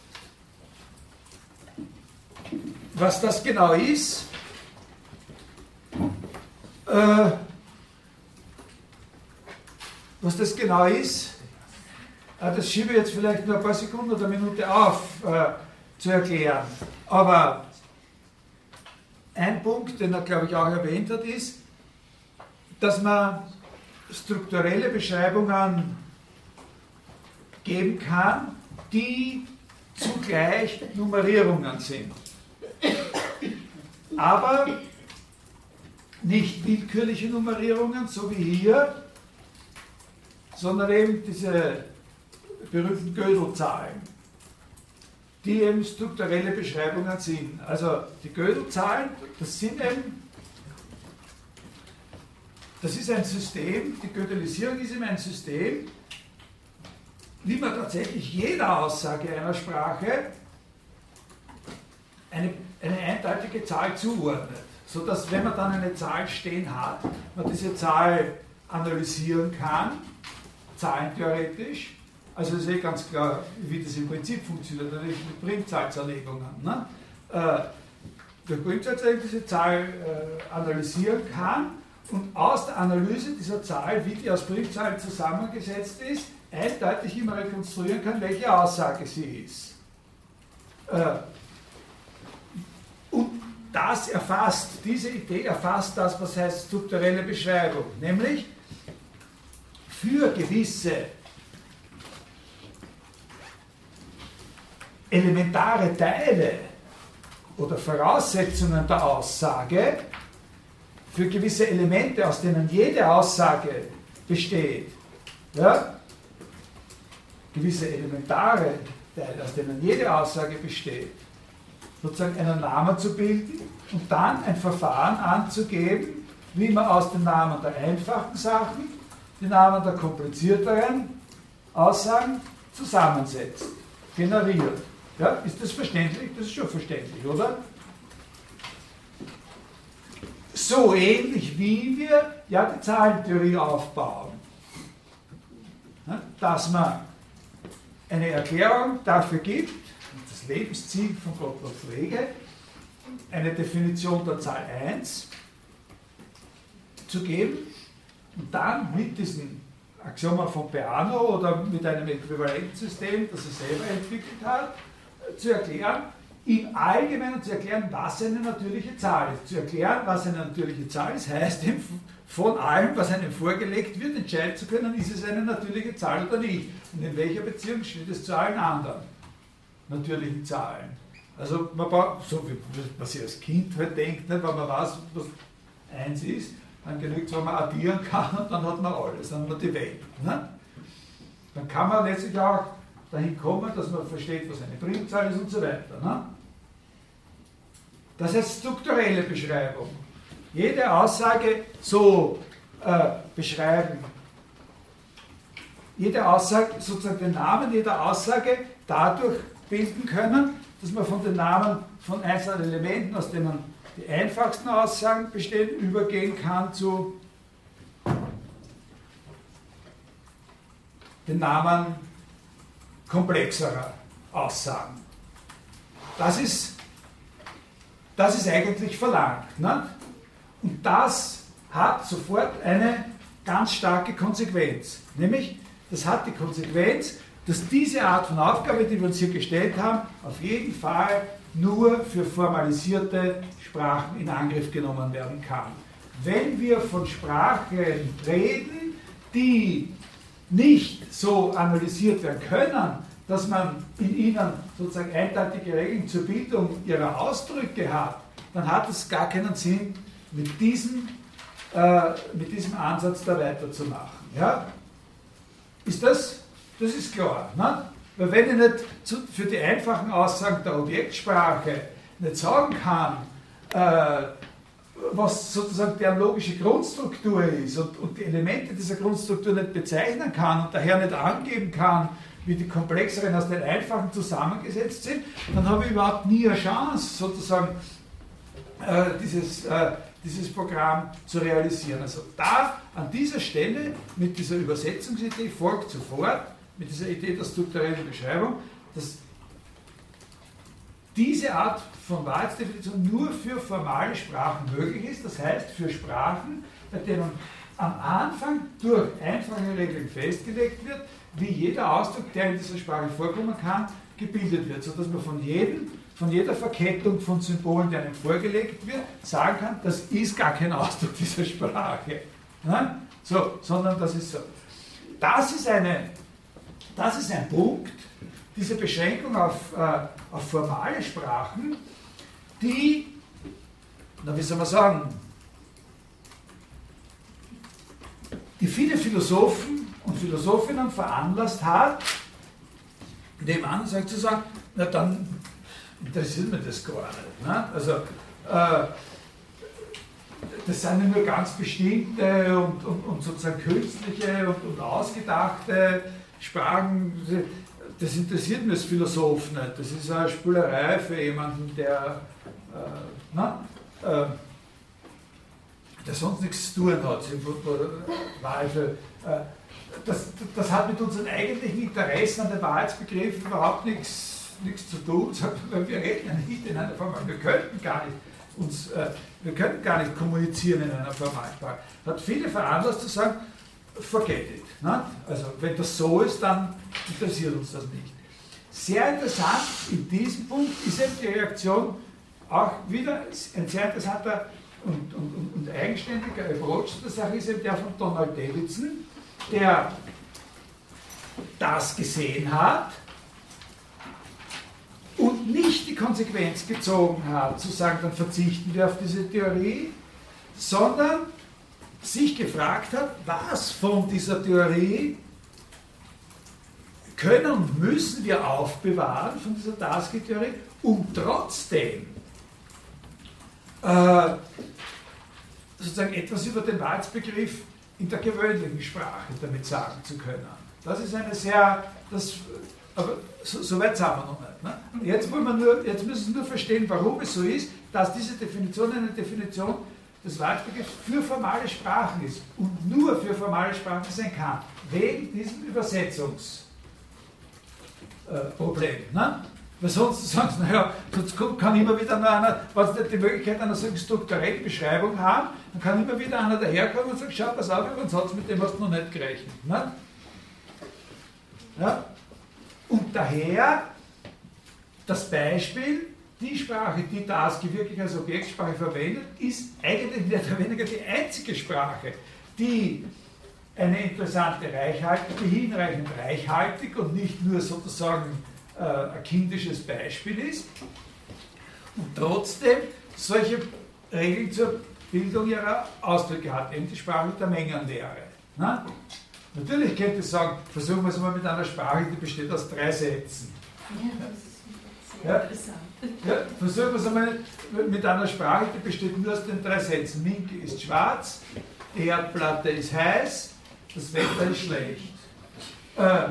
was das genau ist, äh, was das genau ist, äh, das schiebe ich jetzt vielleicht nur ein paar Sekunden oder eine Minute auf, äh, zu erklären. Aber ein Punkt, den er, glaube ich, auch erwähnt hat, ist, dass man strukturelle Beschreibungen geben kann, die zugleich Nummerierungen sind. Aber nicht willkürliche Nummerierungen, so wie hier, sondern eben diese berühmten Gödelzahlen, die eben strukturelle Beschreibungen sind. Also die Gödelzahlen, das sind eben, das ist ein System, die Gödelisierung ist eben ein System, wie man tatsächlich jeder Aussage einer Sprache eine, eine eindeutige Zahl zuordnet. Sodass, wenn man dann eine Zahl stehen hat, man diese Zahl analysieren kann, zahlentheoretisch. Also ist eh ganz klar, wie das im Prinzip funktioniert, natürlich mit Primzahlzerlegungen. Ne? Äh, durch Primzahlzerlegung diese Zahl äh, analysieren kann und aus der Analyse dieser Zahl, wie die aus Primzahlen zusammengesetzt ist, eindeutig immer rekonstruieren kann, welche Aussage sie ist. Äh, und das erfasst, diese Idee erfasst das, was heißt strukturelle Beschreibung, nämlich für gewisse elementare Teile oder Voraussetzungen der Aussage, für gewisse Elemente, aus denen jede Aussage besteht, ja, gewisse elementare Teile, aus denen jede Aussage besteht, sozusagen einen Namen zu bilden und dann ein Verfahren anzugeben, wie man aus den Namen der einfachen Sachen die Namen der komplizierteren Aussagen zusammensetzt, generiert. Ja, ist das verständlich? Das ist schon verständlich, oder? So ähnlich wie wir ja die Zahlentheorie aufbauen. Ja, dass man eine Erklärung dafür gibt, das Lebensziel von Gottlob Frege, eine Definition der Zahl eins zu geben und dann mit diesem Axioma von Peano oder mit einem Äquivalenzsystem, das er selber entwickelt hat, zu erklären, im Allgemeinen zu erklären, was eine natürliche Zahl ist. Zu erklären, was eine natürliche Zahl ist, heißt eben von allem, was einem vorgelegt wird, entscheiden zu können, ist es eine natürliche Zahl oder nicht. Und in welcher Beziehung steht es zu allen anderen natürlichen Zahlen. Also man braucht, so wie man sich als Kind halt denkt, nicht, wenn man weiß, was eins ist, dann genügt es, wenn man addieren kann und dann hat man alles, dann hat man die Welt. Ne? Dann kann man letztlich auch dahin kommen, dass man versteht, was eine Primzahl ist und so weiter. Ne? Das heißt strukturelle Beschreibung. Jede Aussage so äh, beschreiben, jede Aussage, sozusagen den Namen jeder Aussage dadurch bilden können, dass man von den Namen von einzelnen Elementen, aus denen die einfachsten Aussagen bestehen, übergehen kann zu den Namen komplexerer Aussagen. Das ist, das ist eigentlich verlangt. Ne? Und das hat sofort eine ganz starke Konsequenz. Nämlich, das hat die Konsequenz, dass diese Art von Aufgabe, die wir uns hier gestellt haben, auf jeden Fall nur für formalisierte Sprachen in Angriff genommen werden kann. Wenn wir von Sprachen reden, die nicht so analysiert werden können, dass man in ihnen sozusagen eindeutige Regeln zur Bildung ihrer Ausdrücke hat, dann hat es gar keinen Sinn, mit diesem, äh, mit diesem Ansatz da weiterzumachen. Ja? ist das, das ist klar. Ne? Weil wenn ich nicht zu, für die einfachen Aussagen der Objektsprache nicht sagen kann, äh, was sozusagen deren logische Grundstruktur ist und, und die Elemente dieser Grundstruktur nicht bezeichnen kann und daher nicht angeben kann, wie die komplexeren aus den einfachen zusammengesetzt sind, dann habe ich überhaupt nie eine Chance, sozusagen äh, dieses, äh, dieses Programm zu realisieren. Also da, an dieser Stelle, mit dieser Übersetzungsidee folgt sofort, mit dieser Idee der strukturellen Beschreibung, dass diese Art von Wahrheitsdefinition nur für formale Sprachen möglich ist, das heißt für Sprachen, bei denen am Anfang durch einfache Regeln festgelegt wird, wie jeder Ausdruck, der in dieser Sprache vorkommen kann, gebildet wird, sodass man von, jedem, von jeder Verkettung von Symbolen, die einem vorgelegt wird, sagen kann, das ist gar kein Ausdruck dieser Sprache. Ne? So, sondern das ist so. Das ist, eine, das ist ein Punkt, diese Beschränkung auf, äh, auf formale Sprachen, die, na, wie soll man sagen, die viele Philosophen und Philosophinnen veranlasst hat, dem anderen zu sagen, na dann interessiert mich das gar nicht. Ne? Also, äh, das sind ja nur ganz bestimmte und, und, und sozusagen künstliche und, und ausgedachte Sprachen. Das interessiert mich als Philosoph nicht. Das ist eine Spülerei für jemanden, der, äh, na, äh, der sonst nichts zu tun hat. Das, das hat mit unseren eigentlichen Interessen an den Wahrheitsbegriffen überhaupt nichts, nichts zu tun. Wir reden ja nicht in einer Form, wir könnten gar nicht uns, äh, wir könnten gar nicht kommunizieren in einer Formalsprache. Hat viele veranlasst zu sagen, forget it. Ne? Also wenn das so ist, dann interessiert uns das nicht. Sehr interessant in diesem Punkt ist eben die Reaktion auch wieder ein sehr interessanter und, und, und eigenständiger Approach zur Sache ist eben der von Donald Davidson, der das gesehen hat und nicht die Konsequenz gezogen hat, zu sagen, dann verzichten wir auf diese Theorie, sondern sich gefragt hat, was von dieser Theorie können und müssen wir aufbewahren, von dieser Tarski-Theorie, um trotzdem äh, sozusagen etwas über den Wahrheitsbegriff in der gewöhnlichen Sprache damit sagen zu können. Das ist eine sehr, das, aber so, so weit sind wir noch nicht. Ne? Jetzt, wollen wir nur, jetzt müssen wir nur verstehen, warum es so ist, dass diese Definition eine Definition des Wahrheitsbegriffs für formale Sprachen ist und nur für formale Sprachen sein kann, wegen diesem Übersetzungsproblem. Äh, ne? Weil sonst sagen sie, naja, sonst kann immer wieder einer, was die Möglichkeit einer solchen strukturellen Beschreibung haben, dann kann immer wieder einer daherkommen und sagen, schau, pass auf, über einen Satz, mit dem hast du noch nicht gerechnet. Ne? Ja? Und daher das Beispiel, die Sprache, die Tarski wirklich als Objektsprache verwendet, ist eigentlich mehr oder weniger die einzige Sprache, die eine interessante Reichhaltigkeit, die hinreichend reichhaltig und nicht nur sozusagen äh, ein kindisches Beispiel ist und trotzdem solche Regeln zur Bildung ihrer Ausdrücke hat, eben die Sprache der Mengenlehre. Na? Natürlich könnte ich sagen, versuchen wir es mal mit einer Sprache, die besteht aus drei Sätzen. Ja, das ist sehr ja? interessant. Ja, versuchen wir es einmal mit einer Sprache, die besteht nur aus den drei Sätzen. Minke ist schwarz, die Erdplatte ist heiß, das Wetter ist schlecht. Äh,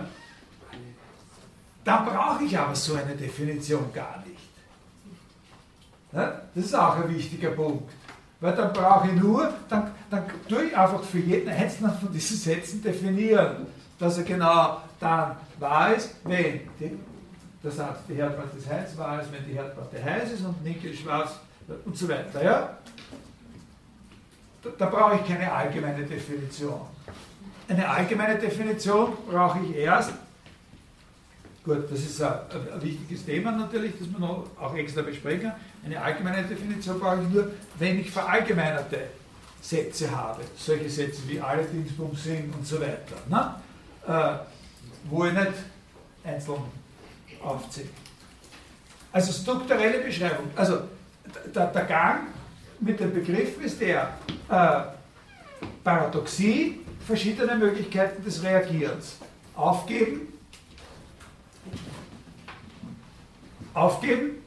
dann brauche ich aber so eine Definition gar nicht. Ja, das ist auch ein wichtiger Punkt. Weil dann brauche ich nur, dann, dann tue ich einfach für jeden einzelnen von diesen Sätzen definieren, dass er genau dann wahr ist, wenn die, der Satz, die Herdplatte ist heiß, wahr ist, wenn die Herdplatte heiß ist und Nickel ist schwarz und so weiter. Ja? Da, da brauche ich keine allgemeine Definition. Eine allgemeine Definition brauche ich erst, gut, das ist ein, ein wichtiges Thema natürlich, das man noch auch extra besprechen kann. Eine allgemeine Definition brauche ich nur, wenn ich verallgemeinerte Sätze habe. Solche Sätze wie alle Dingsbums sind und so weiter. Ne? Äh, wo ich nicht einzeln aufziehe. Also strukturelle Beschreibung. Also der, der Gang mit dem Begriff ist der äh, Paradoxie, verschiedene Möglichkeiten des Reagierens. aufgeben, aufgeben,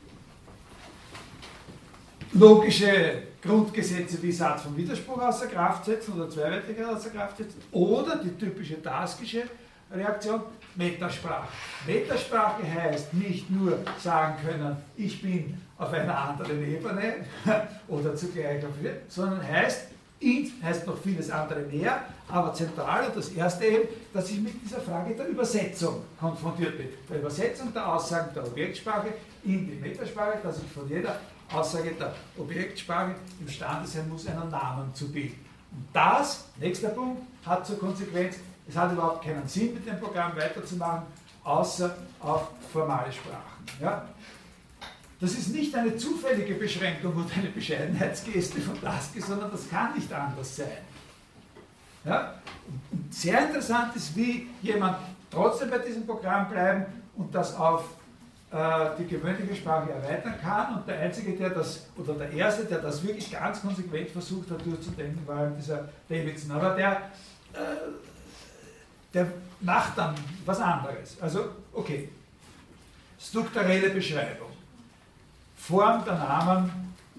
logische Grundgesetze wie Satz vom Widerspruch außer Kraft setzen oder Zweiwertigkeit außer Kraft setzen oder die typische taskische Reaktion, Metasprache. Metasprache heißt nicht nur sagen können, ich bin auf einer anderen Ebene oder zugleich auf der, sondern heißt, heißt noch vieles andere mehr, aber zentral und das erste eben, dass ich mit dieser Frage der Übersetzung konfrontiert bin. Der Übersetzung der Aussagen der Objektsprache in die Metasprache, dass ich von jeder Aussage der Objektsprache imstande sein muss, einen Namen zu bilden. Und das, nächster Punkt, hat zur Konsequenz, es hat überhaupt keinen Sinn, mit dem Programm weiterzumachen, außer auf formale Sprachen. Ja? Das ist nicht eine zufällige Beschränkung und eine Bescheidenheitsgeste von Lasky, sondern das kann nicht anders sein. Ja? Und sehr interessant ist, wie jemand trotzdem bei diesem Programm bleiben und das auf äh, die gewöhnliche Sprache erweitern kann. Und der Einzige, der das, oder der Erste, der das wirklich ganz konsequent versucht hat durchzudenken, war dieser Davidson. Aber der, äh, der macht dann was anderes. Also, okay, strukturelle Beschreibung. Form der Namen.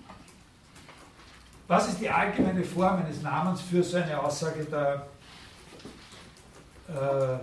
Was ist die allgemeine Form eines Namens für so eine Aussage der, äh,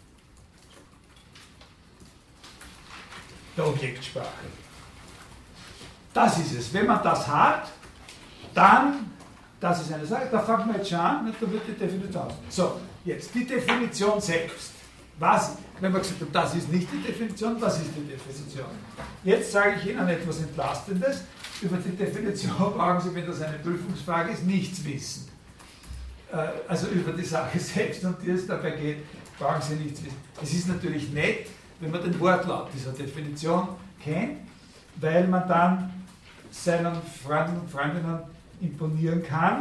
der Objektsprache? Das ist es. Wenn man das hat, dann, das ist eine Sache, da fangen wir jetzt schon an, da wird die Definition aus. So, jetzt die Definition selbst. Was, wenn man gesagt hat, das ist nicht die Definition, was ist die Definition? Jetzt sage ich Ihnen etwas Entlastendes. Über die Definition brauchen Sie, wenn das eine Prüfungsfrage ist, nichts wissen. Also über die Sache selbst, um die es dabei geht, brauchen Sie nichts wissen. Es ist natürlich nett, wenn man den Wortlaut dieser Definition kennt, weil man dann seinen Freunden und Freundinnen imponieren kann,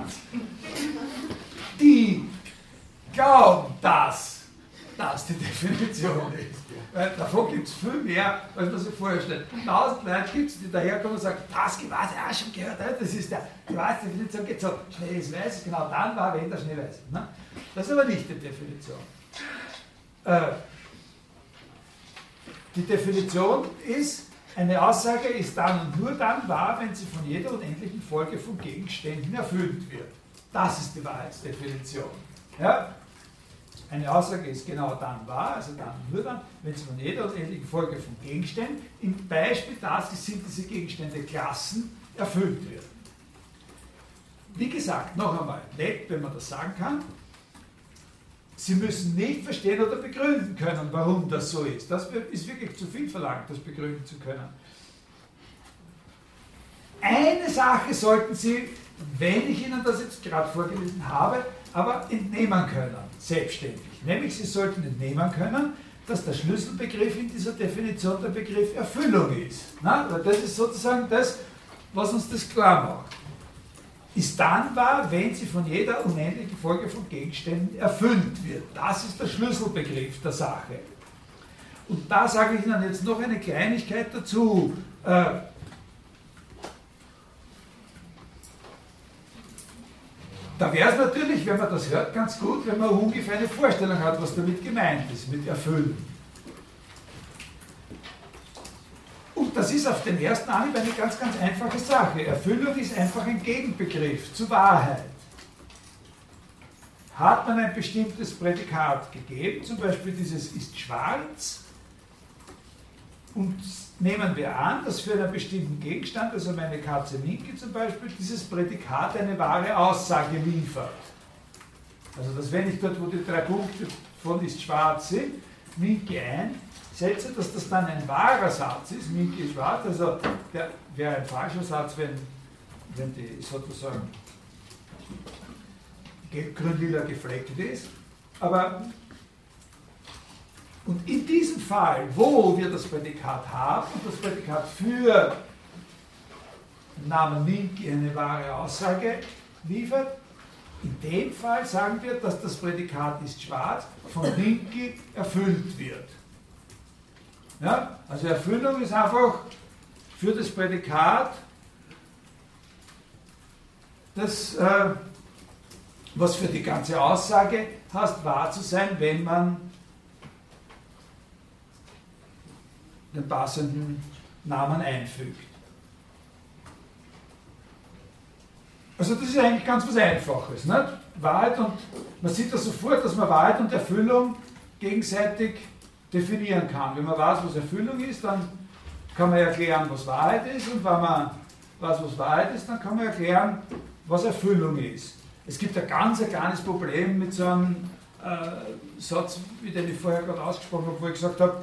die glauben, dass das die Definition ist. Weil davon gibt es viel mehr, als man sich vorstellt. Tausend Leute gibt es, die daherkommen und sagen, das weiß ich auch schon gehört, das ist der, die weiß, die Definition geht so, schnell ist weiß, genau dann war, wenn der schnell weiß. Das ist aber nicht die Definition. Die Definition ist, eine Aussage ist dann und nur dann wahr, wenn sie von jeder unendlichen Folge von Gegenständen erfüllt wird. Das ist die Wahrheitsdefinition. Ja? Eine Aussage ist genau dann wahr, also dann nur dann, wenn sie von jeder unendlichen Folge von Gegenständen, im Beispiel das sind diese Gegenstände Klassen, erfüllt wird. Wie gesagt, noch einmal, nett, wenn man das sagen kann, Sie müssen nicht verstehen oder begründen können, warum das so ist. Das ist wirklich zu viel verlangt, das begründen zu können. Eine Sache sollten Sie, wenn ich Ihnen das jetzt gerade vorgelesen habe, aber entnehmen können, selbstständig. Nämlich, Sie sollten entnehmen können, dass der Schlüsselbegriff in dieser Definition der Begriff Erfüllung ist. Na, weil das ist sozusagen das, was uns das klar macht. Ist dann wahr, wenn sie von jeder unendlichen Folge von Gegenständen erfüllt wird. Das ist der Schlüsselbegriff der Sache. Und da sage ich Ihnen jetzt noch eine Kleinigkeit dazu. Äh, Da wäre es natürlich, wenn man das hört, ganz gut, wenn man ungefähr eine Vorstellung hat, was damit gemeint ist, mit erfüllen. Und das ist auf den ersten Anhieb eine ganz, ganz einfache Sache. Erfüllung ist einfach ein Gegenbegriff zur Wahrheit. Hat man ein bestimmtes Prädikat gegeben, zum Beispiel dieses ist schwarz, und nehmen wir an, dass für einen bestimmten Gegenstand, also meine Katze Minky zum Beispiel, dieses Prädikat eine wahre Aussage liefert. Also dass wenn ich dort, wo die drei Punkte von ist schwarz sind, Minky einsetze, dass das dann ein wahrer Satz ist, Minky ist schwarz, also der wäre ein falscher Satz, wenn, wenn die sozusagen gelb-grün-lila gefleckt ist. Aber und in diesem Fall, wo wir das Prädikat haben und das Prädikat für den Namen Minky eine wahre Aussage liefert, in dem Fall sagen wir, dass das Prädikat ist schwarz, von Minky erfüllt wird. Ja? Also Erfüllung ist einfach für das Prädikat das, äh, was für die ganze Aussage heißt, wahr zu sein, wenn man den passenden Namen einfügt. Also das ist eigentlich ganz was Einfaches. Nicht? Wahrheit und, man sieht das sofort, dass man Wahrheit und Erfüllung gegenseitig definieren kann. Wenn man weiß, was Erfüllung ist, dann kann man erklären, was Wahrheit ist, und wenn man weiß, was Wahrheit ist, dann kann man erklären, was Erfüllung ist. Es gibt ein ganz ein kleines Problem mit so einem äh, Satz, wie den ich vorher gerade ausgesprochen habe, wo ich gesagt habe,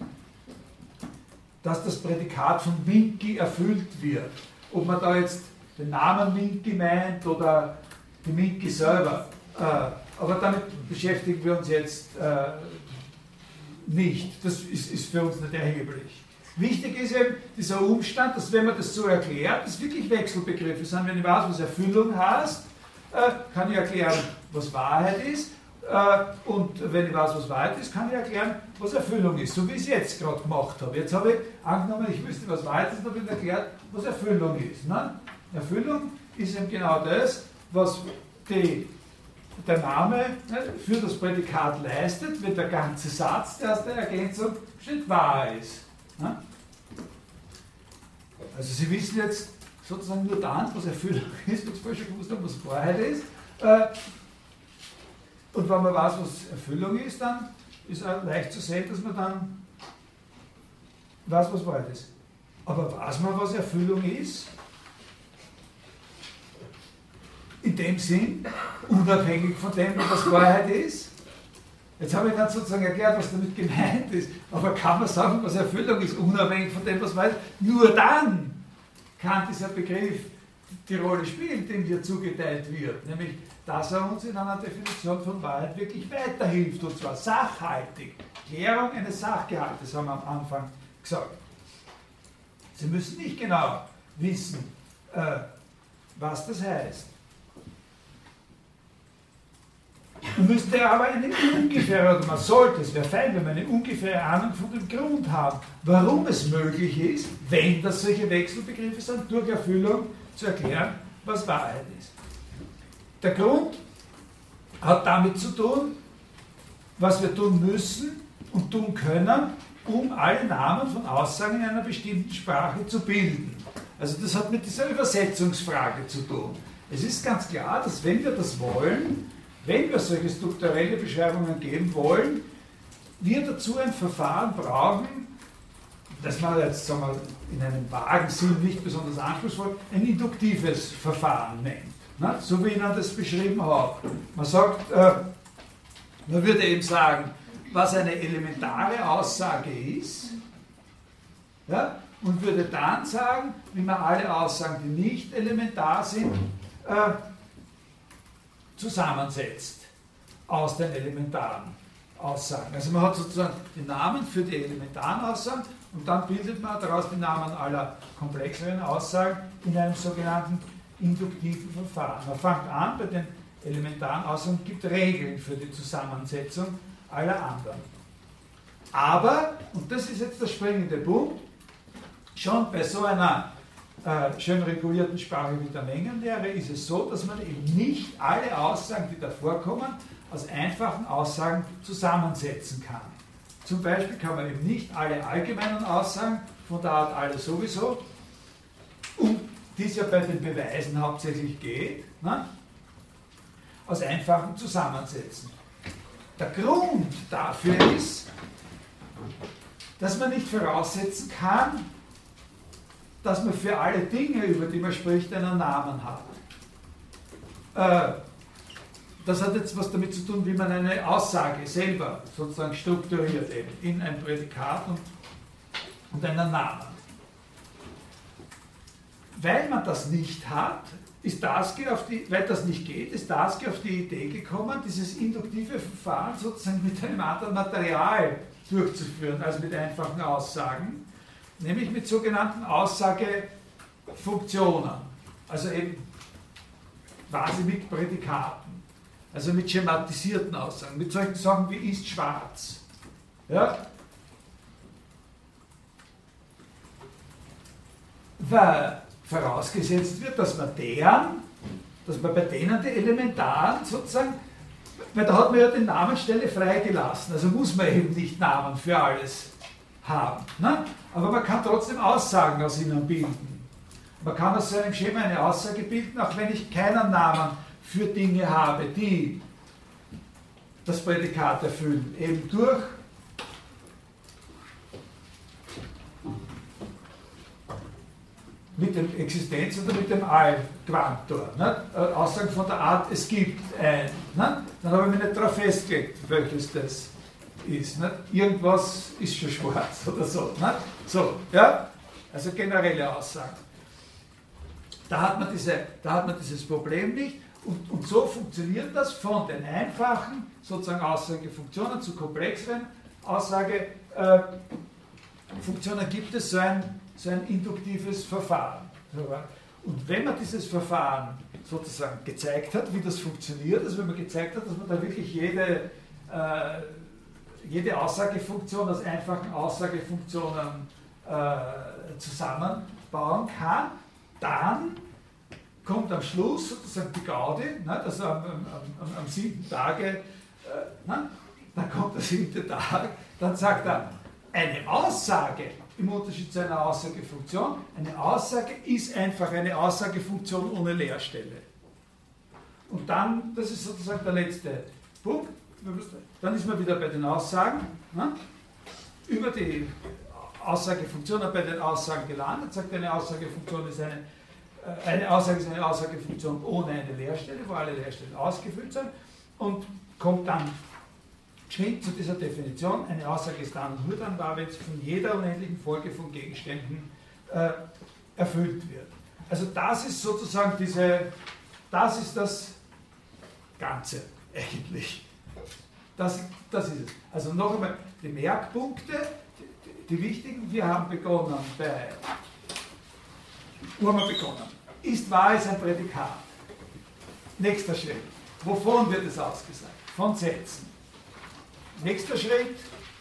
dass das Prädikat von Minki erfüllt wird. Ob man da jetzt den Namen Minki meint oder die Minki selber. Äh, aber damit beschäftigen wir uns jetzt äh, nicht. Das ist, ist für uns nicht erheblich. Wichtig ist eben dieser Umstand, dass wenn man das so erklärt, dass wirklich Wechselbegriffe sind. Wenn ich weiß, was Erfüllung heißt, äh, kann ich erklären, was Wahrheit ist. Äh, und wenn ich weiß, was Wahrheit ist, kann ich erklären, was Erfüllung ist. So wie ich es jetzt gerade gemacht habe. Jetzt habe ich angenommen, ich wüsste, was Wahrheit ist, und habe ich erklärt, was Erfüllung ist. Ne? Erfüllung ist eben genau das, was die, der Name ne, für das Prädikat leistet, wenn der ganze Satz, der aus der Ergänzung steht, wahr ist. Ne? Also Sie wissen jetzt sozusagen nur dann, was Erfüllung ist, was vorher schon gewusst haben, was Wahrheit ist. Und wenn man weiß, was Erfüllung ist, dann ist auch leicht zu sehen, dass man dann weiß, was Wahrheit ist. Aber weiß man, was Erfüllung ist? In dem Sinn, unabhängig von dem, was Wahrheit ist? Jetzt habe ich dann sozusagen erklärt, was damit gemeint ist, aber kann man sagen, was Erfüllung ist, unabhängig von dem, was Wahrheit ist? Nur dann kann dieser Begriff die Rolle spielen, dem hier zugeteilt wird, nämlich, dass er uns in einer Definition von Wahrheit wirklich weiterhilft, und zwar sachhaltig. Klärung eines Sachgehaltes, haben wir am Anfang gesagt. Sie müssen nicht genau wissen, äh, was das heißt. Man müsste aber eine ungefähre, oder man sollte, es wäre fein, wenn wir eine ungefähre Ahnung von dem Grund haben, warum es möglich ist, wenn das solche Wechselbegriffe sind, durch Erfüllung zu erklären, was Wahrheit ist. Der Grund hat damit zu tun, was wir tun müssen und tun können, um alle Namen von Aussagen in einer bestimmten Sprache zu bilden. Also das hat mit dieser Übersetzungsfrage zu tun. Es ist ganz klar, dass wenn wir das wollen, wenn wir solche strukturelle Beschreibungen geben wollen, wir dazu ein Verfahren brauchen, das man jetzt sagen wir, in einem vagen Sinn nicht besonders anspruchsvoll, ein induktives Verfahren nennt. Na, so wie ich Ihnen das beschrieben habe. Man sagt, äh, man würde eben sagen, was eine elementare Aussage ist, ja, und würde dann sagen, wie man alle Aussagen, die nicht elementar sind, äh, zusammensetzt aus den elementaren Aussagen. Also man hat sozusagen die Namen für die elementaren Aussagen und dann bildet man daraus die Namen aller komplexeren Aussagen in einem sogenannten induktiven Verfahren. Man fängt an bei den elementaren Aussagen, gibt Regeln für die Zusammensetzung aller anderen. Aber, und das ist jetzt der springende Punkt, schon bei so einer äh, schön regulierten Sprache wie der Mengenlehre ist es so, dass man eben nicht alle Aussagen, die da vorkommen, aus einfachen Aussagen zusammensetzen kann. Zum Beispiel kann man eben nicht alle allgemeinen Aussagen, von der Art alle sowieso, um die es ja bei den Beweisen hauptsächlich geht, ne, aus einfachen zusammensetzen. Der Grund dafür ist, dass man nicht voraussetzen kann, dass man für alle Dinge, über die man spricht, einen Namen hat. Äh, das hat jetzt was damit zu tun, wie man eine Aussage selber sozusagen strukturiert, eben in ein Prädikat und, und einen Namen. Weil man das nicht hat, ist Darsky auf die, weil das nicht geht, ist Darsky auf die Idee gekommen, dieses induktive Verfahren sozusagen mit einem anderen Material durchzuführen, als mit einfachen Aussagen, nämlich mit sogenannten Aussagefunktionen, also eben quasi mit Prädikaten, also mit schematisierten Aussagen, mit solchen Sachen wie ist schwarz. Ja? Weil vorausgesetzt wird, dass man deren, dass man bei denen die Elementaren sozusagen, weil da hat man ja die Namenstelle freigelassen, also muss man eben nicht Namen für alles haben. Ne? Aber man kann trotzdem Aussagen aus ihnen bilden. Man kann aus so einem Schema eine Aussage bilden, auch wenn ich keinen Namen für Dinge habe, die das Prädikat erfüllen, eben durch mit dem Existenz oder mit dem All-Quantor. Ne? Aussagen von der Art, es gibt ein. Ne? Dann habe ich mich nicht darauf festgelegt, welches das ist. Ne? Irgendwas ist schon schwarz oder so. Ne? So, ja? Also generelle Aussagen. Da hat man, diese, da hat man dieses Problem nicht. Und, und so funktioniert das von den einfachen, sozusagen Aussagefunktionen zu komplexeren Aussagefunktionen gibt es so ein, so ein induktives Verfahren. Und wenn man dieses Verfahren sozusagen gezeigt hat, wie das funktioniert, also wenn man gezeigt hat, dass man da wirklich jede, äh, jede Aussagefunktion aus einfachen Aussagefunktionen äh, zusammenbauen kann, dann kommt am Schluss sozusagen die Gaudi, ne, also am, am, am, am siebten Tage, äh, ne, dann kommt der siebte Tag, dann sagt er, eine Aussage, im Unterschied zu einer Aussagefunktion, eine Aussage ist einfach eine Aussagefunktion ohne Leerstelle. Und dann, das ist sozusagen der letzte Punkt, dann ist man wieder bei den Aussagen, ne, über die Aussagefunktion, bei den Aussagen gelandet, sagt, eine Aussagefunktion ist eine Eine Aussage ist eine Aussagefunktion ohne eine Leerstelle, wo alle Leerstellen ausgefüllt sind, und kommt dann geschwind zu dieser Definition. Eine Aussage ist dann und nur dann wahr, wenn sie von jeder unendlichen Folge von Gegenständen äh, erfüllt wird. Also das ist sozusagen diese, das ist das Ganze eigentlich. Das, das ist es. Also noch einmal die Merkpunkte, die, die wichtigen. Wir haben begonnen bei, wo haben wir begonnen? Ist wahr ist ein Prädikat. Nächster Schritt. Wovon wird es ausgesagt? Von Sätzen. Nächster Schritt.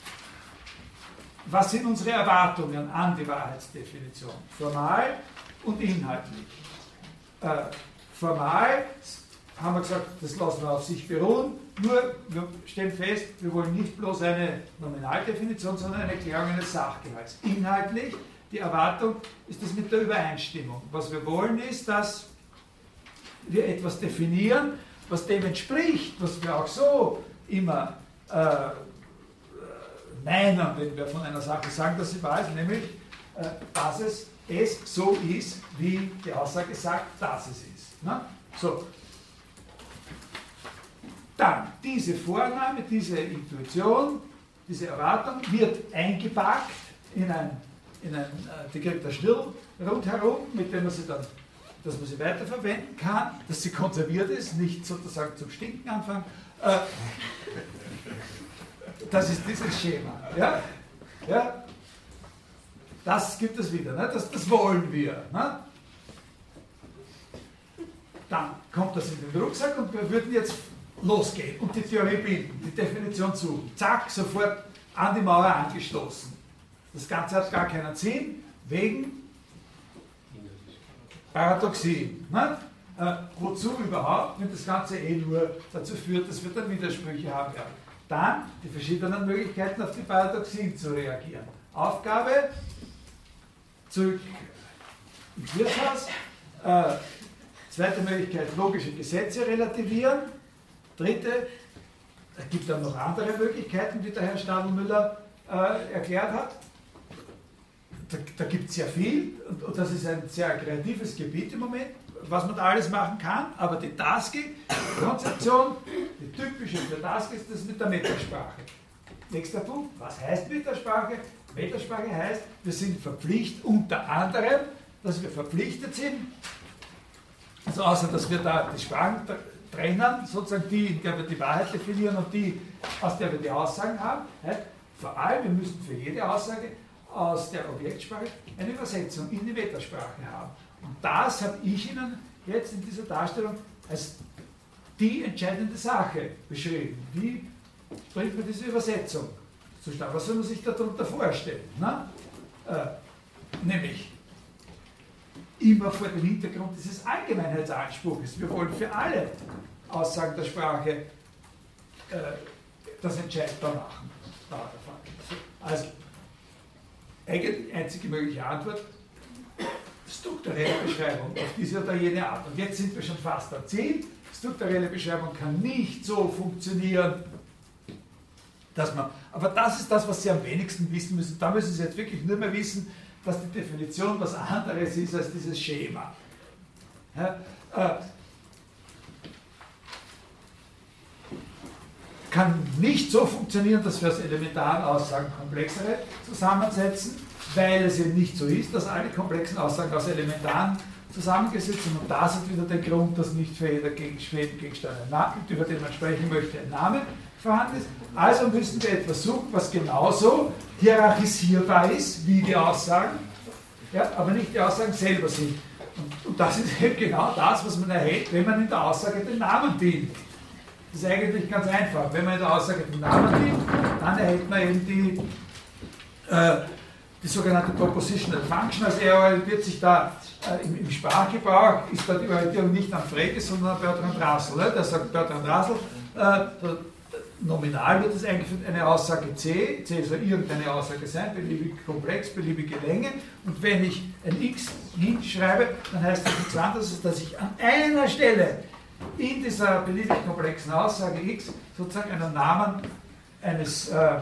Was sind unsere Erwartungen an die Wahrheitsdefinition? Formal und inhaltlich. Äh, formal haben wir gesagt, das lassen wir auf sich beruhen. Nur, wir stellen fest, wir wollen nicht bloß eine Nominaldefinition, sondern eine Erklärung eines Sachgehalts. Inhaltlich, die Erwartung ist das mit der Übereinstimmung. Was wir wollen ist, dass wir etwas definieren, was dem entspricht, was wir auch so immer äh, meinen, wenn wir von einer Sache sagen, dass sie wahr ist, nämlich, äh, dass es, es so ist, wie die Aussage sagt, dass es ist. Ne? So. Dann, diese Vornahme, diese Intuition, diese Erwartung wird eingepackt in ein, in ein äh, die kriegt ein Schnirl rundherum, mit dem man sie dann, dass man sie weiterverwenden kann, dass sie konserviert ist, nicht sozusagen zum Stinken anfangen. Äh, das ist dieses Schema. Ja? Ja? Das gibt es wieder, ne? das, das wollen wir. Ne? Dann kommt das in den Rucksack und wir würden jetzt losgehen und die Theorie bilden, die Definition suchen. Zack, sofort an die Mauer angestoßen. Das Ganze hat gar keinen Sinn, wegen Paradoxie. Ne? Äh, wozu überhaupt, wenn das Ganze eh nur dazu führt, dass wir dann Widersprüche haben werden. Dann die verschiedenen Möglichkeiten, auf die Paradoxien zu reagieren. Aufgabe, zurück ins Wirtshaus. Äh, zweite Möglichkeit, logische Gesetze relativieren. Dritte, es gibt dann noch andere Möglichkeiten, die der Herr Stadelmüller äh, erklärt hat. Da, da gibt es sehr viel und, und das ist ein sehr kreatives Gebiet im Moment, was man da alles machen kann, aber die Tasking-Konzeption, die typische für Tasking ist das mit der Metasprache. Nächster Punkt, was heißt Metasprache? Metasprache heißt, wir sind verpflichtet, unter anderem, dass wir verpflichtet sind, also außer dass wir da die Sprachen trennen, sozusagen die, in der wir die Wahrheit definieren und die, aus der wir die Aussagen haben. Vor allem, wir müssen für jede Aussage aus der Objektsprache eine Übersetzung in die Metasprache haben. Und das habe ich Ihnen jetzt in dieser Darstellung als die entscheidende Sache beschrieben. Wie bringt man diese Übersetzung zustande? Was soll man sich darunter vorstellen? Ne? Äh, nämlich immer vor dem Hintergrund dieses Allgemeinheitsanspruchs. Wir wollen für alle Aussagen der Sprache äh, das entscheidbar machen. Also, eigentlich einzige mögliche Antwort, strukturelle Beschreibung auf diese oder jene Art. Und jetzt sind wir schon fast am Ziel. Strukturelle Beschreibung kann nicht so funktionieren, dass man, aber das ist das, was Sie am wenigsten wissen müssen. Da müssen Sie jetzt wirklich nur mehr wissen, dass die Definition was anderes ist als dieses Schema. Ja, äh, kann nicht so funktionieren, dass wir aus elementaren Aussagen komplexere zusammensetzen, weil es eben nicht so ist, dass alle komplexen Aussagen aus elementaren zusammengesetzt sind. Und das hat wieder den Grund, dass nicht für jeden Gegenstand, über den man sprechen möchte, ein Name vorhanden ist. Also müssen wir etwas suchen, was genauso hierarchisierbar ist wie die Aussagen, ja, aber nicht die Aussagen selber sind. Und, und das ist eben genau das, was man erhält, wenn man in der Aussage den Namen dient. Das ist eigentlich ganz einfach. Wenn man in der Aussage den Namen dient, dann erhält man eben die, äh, die sogenannte Propositional Function. Also er orientiert sich da äh, im, im Sprachgebrauch, ist da die Orientierung nicht an Frege, sondern an Bertrand Russell. Ne? Da sagt Bertrand Russell, äh, nominal wird es eingeführt, eine Aussage C, C soll irgendeine Aussage sein, beliebig komplex, beliebige Länge, und wenn ich ein X hinschreibe, dann heißt das nichts anderes, dass ich an einer Stelle in dieser beliebig komplexen Aussage X sozusagen einen Namen eines, äh,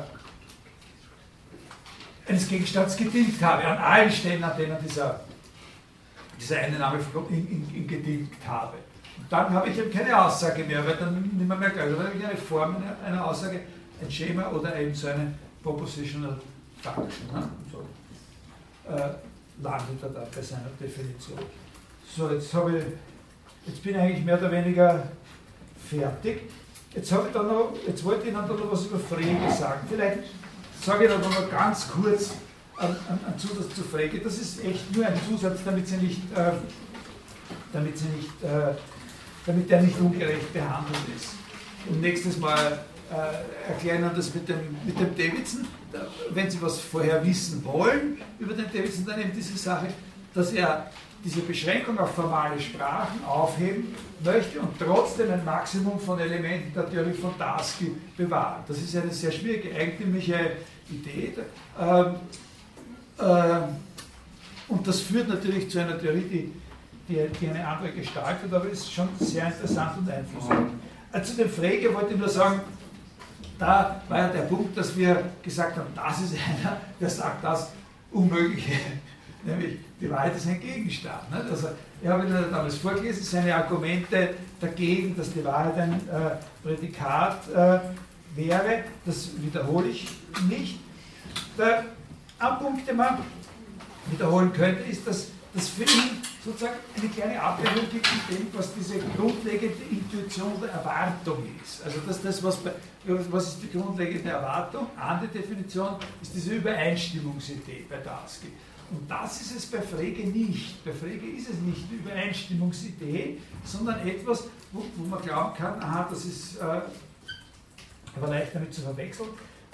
eines Gegenstands gedingt habe, an allen Stellen, an denen dieser, dieser eine Name in, in, in gedingt habe. Dann habe ich eben keine Aussage mehr, weil dann nicht mehr mehr gleich. Dann habe ich eine Form einer Aussage, ein Schema oder eben so eine Propositional Function. Ne? So, äh, landet er da bei seiner Definition. So, jetzt, habe ich, jetzt bin ich eigentlich mehr oder weniger fertig. Jetzt, habe ich dann noch, jetzt wollte ich dann noch was über Frege sagen. Vielleicht sage ich dann noch ganz kurz einen, einen Zusatz zu Frege. Das ist echt nur ein Zusatz, damit sie nicht, äh, damit sie nicht äh, damit der nicht ungerecht behandelt ist. Und nächstes Mal äh, erklären wir das mit dem, mit dem Davidson, wenn Sie was vorher wissen wollen über den Davidson, dann eben diese Sache, dass er diese Beschränkung auf formale Sprachen aufheben möchte und trotzdem ein Maximum von Elementen der Theorie von Tarski bewahren. Das ist eine sehr schwierige, eigentümliche Idee. Ähm, äh, und das führt natürlich zu einer Theorie, die Die, die eine andere Gestalt hat, aber ist schon sehr interessant und einflussreich. Also zu dem Frege wollte ich nur sagen, da war ja der Punkt, dass wir gesagt haben, das ist einer, der sagt das Unmögliche, nämlich die Wahrheit ist ein Gegenstand. Nicht? Also, ich habe Ihnen damals vorgelesen, seine Argumente dagegen, dass die Wahrheit ein äh, Prädikat äh, wäre, das wiederhole ich nicht. Der Punkt, den man wiederholen könnte, ist, dass das für ihn sozusagen eine kleine Abweichung gibt in dem, was diese grundlegende Intuition der Erwartung ist. Also dass das, was, bei, was ist die grundlegende Erwartung? An der Definition ist diese Übereinstimmungsidee bei Tarski. Und das ist es bei Frege nicht. Bei Frege ist es nicht die Übereinstimmungsidee, sondern etwas, wo, wo man glauben kann, aha, das ist äh, aber leicht damit zu verwechseln.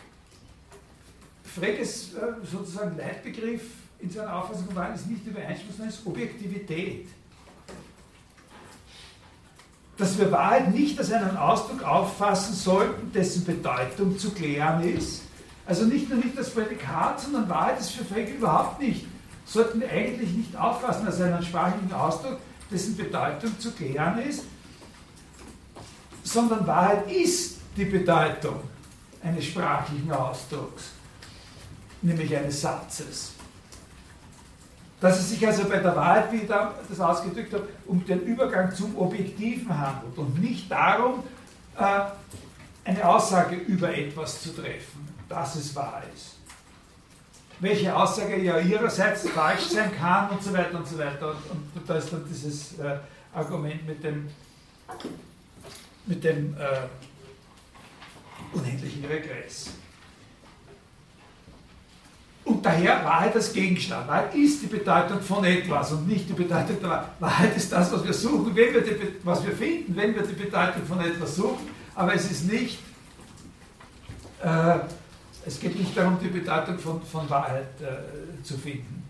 Freges äh, sozusagen Leitbegriff in seiner Auffassung von Wahrheit ist nicht Übereinstimmung, sondern ist Objektivität. Dass wir Wahrheit nicht als einen Ausdruck auffassen sollten, dessen Bedeutung zu klären ist. Also nicht nur nicht als Prädikat, sondern Wahrheit ist für Frege überhaupt nicht. Sollten wir eigentlich nicht auffassen als einen sprachlichen Ausdruck, dessen Bedeutung zu klären ist, sondern Wahrheit ist die Bedeutung eines sprachlichen Ausdrucks, nämlich eines Satzes. Dass es sich also bei der Wahrheit, wie ich das ausgedrückt habe, um den Übergang zum Objektiven handelt und nicht darum, eine Aussage über etwas zu treffen, dass es wahr ist. Welche Aussage ja ihrerseits falsch sein kann und so weiter und so weiter. Und, und da ist dann dieses äh, Argument mit dem, mit dem äh, unendlichen Regress. Und daher Wahrheit als Gegenstand. Wahrheit ist die Bedeutung von etwas und nicht die Bedeutung der Wahrheit. Wahrheit ist das, was wir suchen, wenn wir die, was wir finden, wenn wir die Bedeutung von etwas suchen. Aber es ist nicht, äh, es geht nicht darum, die Bedeutung von, von Wahrheit äh, zu finden.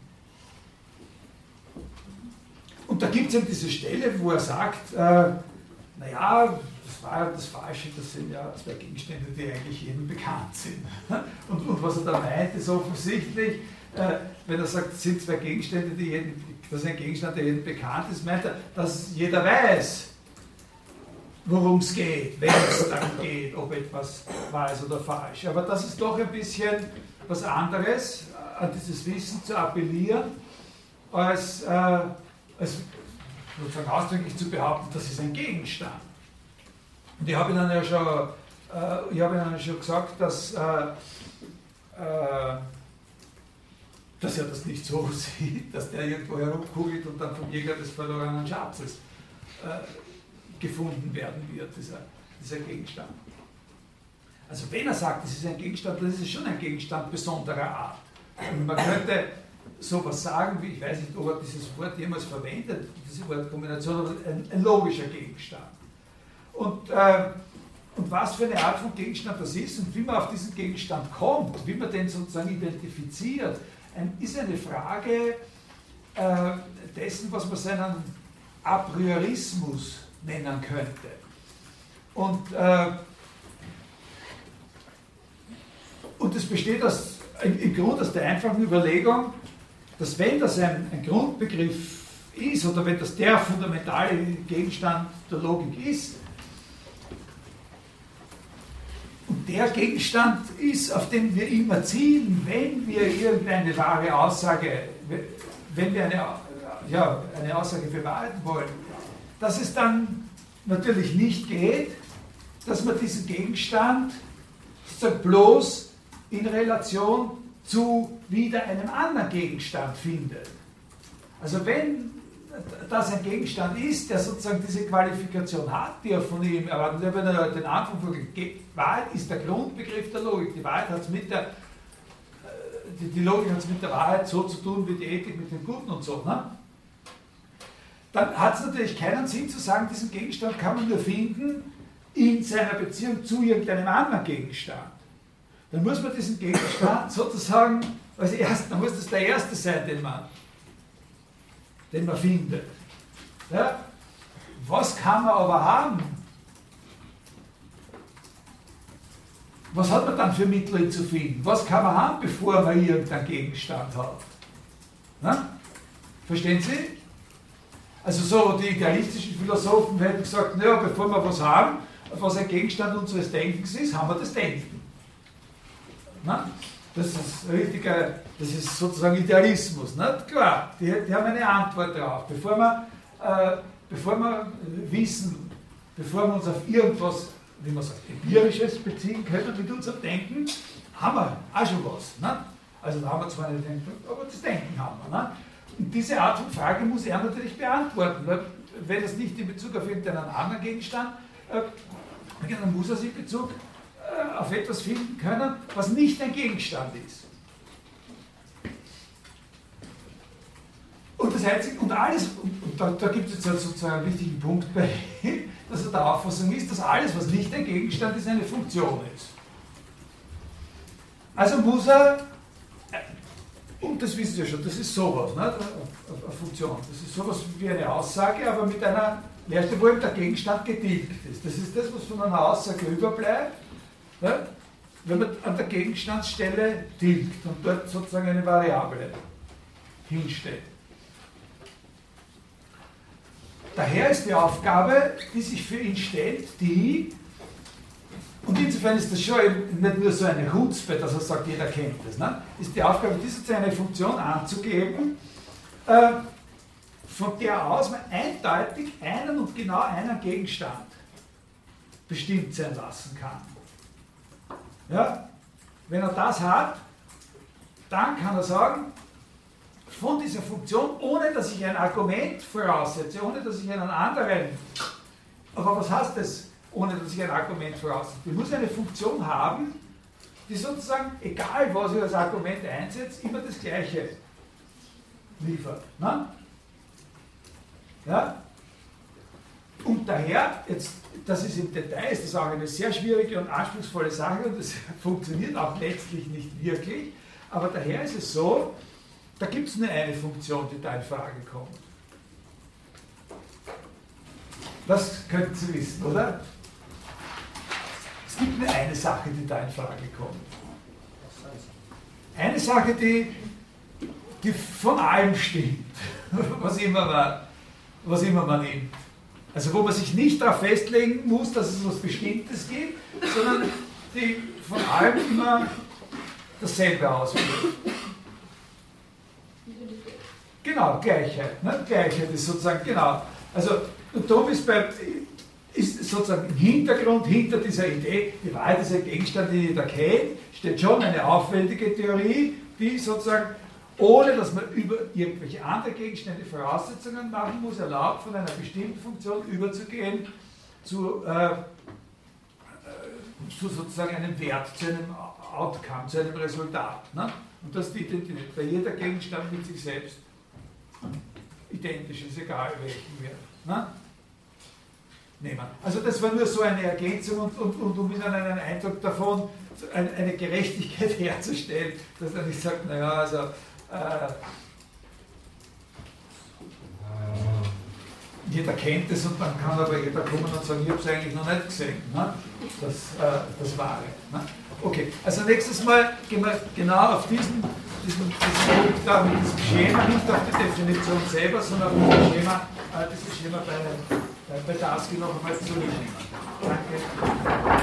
Und da gibt es eben diese Stelle, wo er sagt, äh, naja, das Wahre und das Falsche, das sind ja zwei Gegenstände, die eigentlich jedem bekannt sind. Und, und was er da meint, ist offensichtlich, äh, wenn er sagt, es sind zwei Gegenstände, die jedem, das ist ein Gegenstand, der jedem bekannt ist, meint er, dass jeder weiß, worum es geht, wenn es dann geht, ob etwas wahr ist oder falsch. Aber das ist doch ein bisschen was anderes, an dieses Wissen zu appellieren, als, äh, als sozusagen ausdrücklich zu behaupten, das ist ein Gegenstand. Und ich habe Ihnen ja schon, äh, ich habe Ihnen schon gesagt, dass, äh, äh, dass er das nicht so sieht, dass der irgendwo herumkugelt und dann vom Jäger des verlorenen Schatzes äh, gefunden werden wird, dieser, dieser Gegenstand. Also wenn er sagt, es ist ein Gegenstand, dann ist es schon ein Gegenstand besonderer Art. Und man könnte sowas sagen, wie, ich weiß nicht, ob er dieses Wort jemals verwendet, diese Wortkombination, aber ein, ein logischer Gegenstand. Und, äh, und was für eine Art von Gegenstand das ist und wie man auf diesen Gegenstand kommt, wie man den sozusagen identifiziert, ein, ist eine Frage äh, dessen, was man seinen Apriorismus nennen könnte. Und, äh, und das besteht aus, im, im Grunde aus der einfachen Überlegung, dass wenn das ein, ein Grundbegriff ist oder wenn das der fundamentale Gegenstand der Logik ist, und der Gegenstand ist, auf den wir immer zielen, wenn wir irgendeine wahre Aussage, wenn wir eine, ja, eine Aussage bewahrheiten wollen, dass es dann natürlich nicht geht, dass man diesen Gegenstand sozusagen bloß in Relation zu wieder einem anderen Gegenstand findet. Also wenn das ein Gegenstand ist, der sozusagen diese Qualifikation hat, die er von ihm erwartet, wenn er den Anfang vorgeht, Wahrheit ist der Grundbegriff der Logik. Die Wahrheit hat es mit der, die, die Logik hat es mit der Wahrheit so zu tun wie die Ethik mit dem Guten und so. Ne? Dann hat es natürlich keinen Sinn zu sagen, diesen Gegenstand kann man nur finden in seiner Beziehung zu irgendeinem anderen Gegenstand. Dann muss man diesen Gegenstand sozusagen als erst, dann muss das der erste sein, den man, den man findet. Ja? Was kann man aber haben? Was hat man dann für Mittel, ihn zu finden? Was kann man haben, bevor man irgendeinen Gegenstand hat? Na? Verstehen Sie? Also so die idealistischen Philosophen hätten gesagt, naja, bevor wir was haben, was ein Gegenstand unseres Denkens ist, haben wir das Denken. Na? Das ist richtiger, das ist sozusagen Idealismus. Nicht? Klar, die, die haben eine Antwort darauf. Bevor wir, äh, bevor wir wissen, bevor wir uns auf irgendwas, wie man sagt, Empirisches beziehen können mit unserem Denken, haben wir auch schon was. Nicht? Also da haben wir zwar nicht Denken, aber das Denken haben wir. Nicht? Und diese Art von Frage muss er natürlich beantworten, weil wenn es nicht in Bezug auf irgendeinen anderen Gegenstand, äh, dann muss er sich in Bezug äh, auf etwas finden können, was nicht ein Gegenstand ist. Und das Einzige, und alles, und, und da, da gibt es jetzt sozusagen einen wichtigen Punkt bei ihm, dass er der Auffassung ist, dass alles, was nicht ein Gegenstand ist, eine Funktion ist. Also muss er, und das wissen Sie ja schon, das ist sowas, ne? Eine Funktion. Das ist sowas wie eine Aussage, aber mit einer Leiste, wo eben der Gegenstand getilgt ist. Das ist das, was von einer Aussage überbleibt, ne? Wenn man an der Gegenstandsstelle tilgt und dort sozusagen eine Variable hinstellt. Daher ist die Aufgabe, die sich für ihn stellt, die, und insofern ist das schon nicht nur so eine Chutzpe, dass er sagt, jeder kennt das, ne? Ist die Aufgabe, diese eine Funktion anzugeben, äh, von der aus man eindeutig einen und genau einen Gegenstand bestimmt sein lassen kann. Ja? Wenn er das hat, dann kann er sagen, von dieser Funktion, ohne dass ich ein Argument voraussetze, ohne dass ich einen anderen, aber was heißt das, ohne dass ich ein Argument voraussetze? Ich muss eine Funktion haben, die sozusagen, egal was ich als Argument einsetze, immer das Gleiche liefert. Ne? Ja? Und daher, jetzt, das ist im Detail, ist das auch eine sehr schwierige und anspruchsvolle Sache und das funktioniert auch letztlich nicht wirklich, aber daher ist es so, da gibt es nur eine Funktion, die da in Frage kommt. Das könnten Sie wissen, oder? Es gibt nur eine Sache, die da in Frage kommt. Eine Sache, die die von allem stimmt, was immer man, was immer man nimmt. Also wo man sich nicht darauf festlegen muss, dass es was Bestimmtes gibt, sondern die von allem immer dasselbe ausführt. Genau, Gleichheit. Ne? Gleichheit ist sozusagen, genau. Also, und darum ist, bei, ist sozusagen im Hintergrund, hinter dieser Idee, die Wahrheit ist ein Gegenstand, den jeder kennt, steht schon eine aufwendige Theorie, die sozusagen, ohne dass man über irgendwelche andere Gegenstände Voraussetzungen machen muss, erlaubt, von einer bestimmten Funktion überzugehen zu, äh, zu sozusagen einem Wert, zu einem Outcome, zu einem Resultat. Ne? Und das ist die Identität, weil jeder Gegenstand mit sich selbst identisch ist, egal welchen wir ne? nehmen. Also das war nur so eine Ergänzung und, und, und um Ihnen einen Eindruck davon, eine, eine Gerechtigkeit herzustellen, dass er nicht sagt, naja, also äh, jeder kennt es und dann kann aber jeder kommen und sagen, ich habe es eigentlich noch nicht gesehen, ne? das, äh, das Wahre. Ne? Okay, also nächstes Mal gehen wir genau auf diesen, diesen, diesen Punkt da mit diesem Schema, nicht auf die Definition selber, sondern auf dieses Schema, äh, dieses Schema bei, bei, bei Tarski noch einmal zu nehmen. Danke.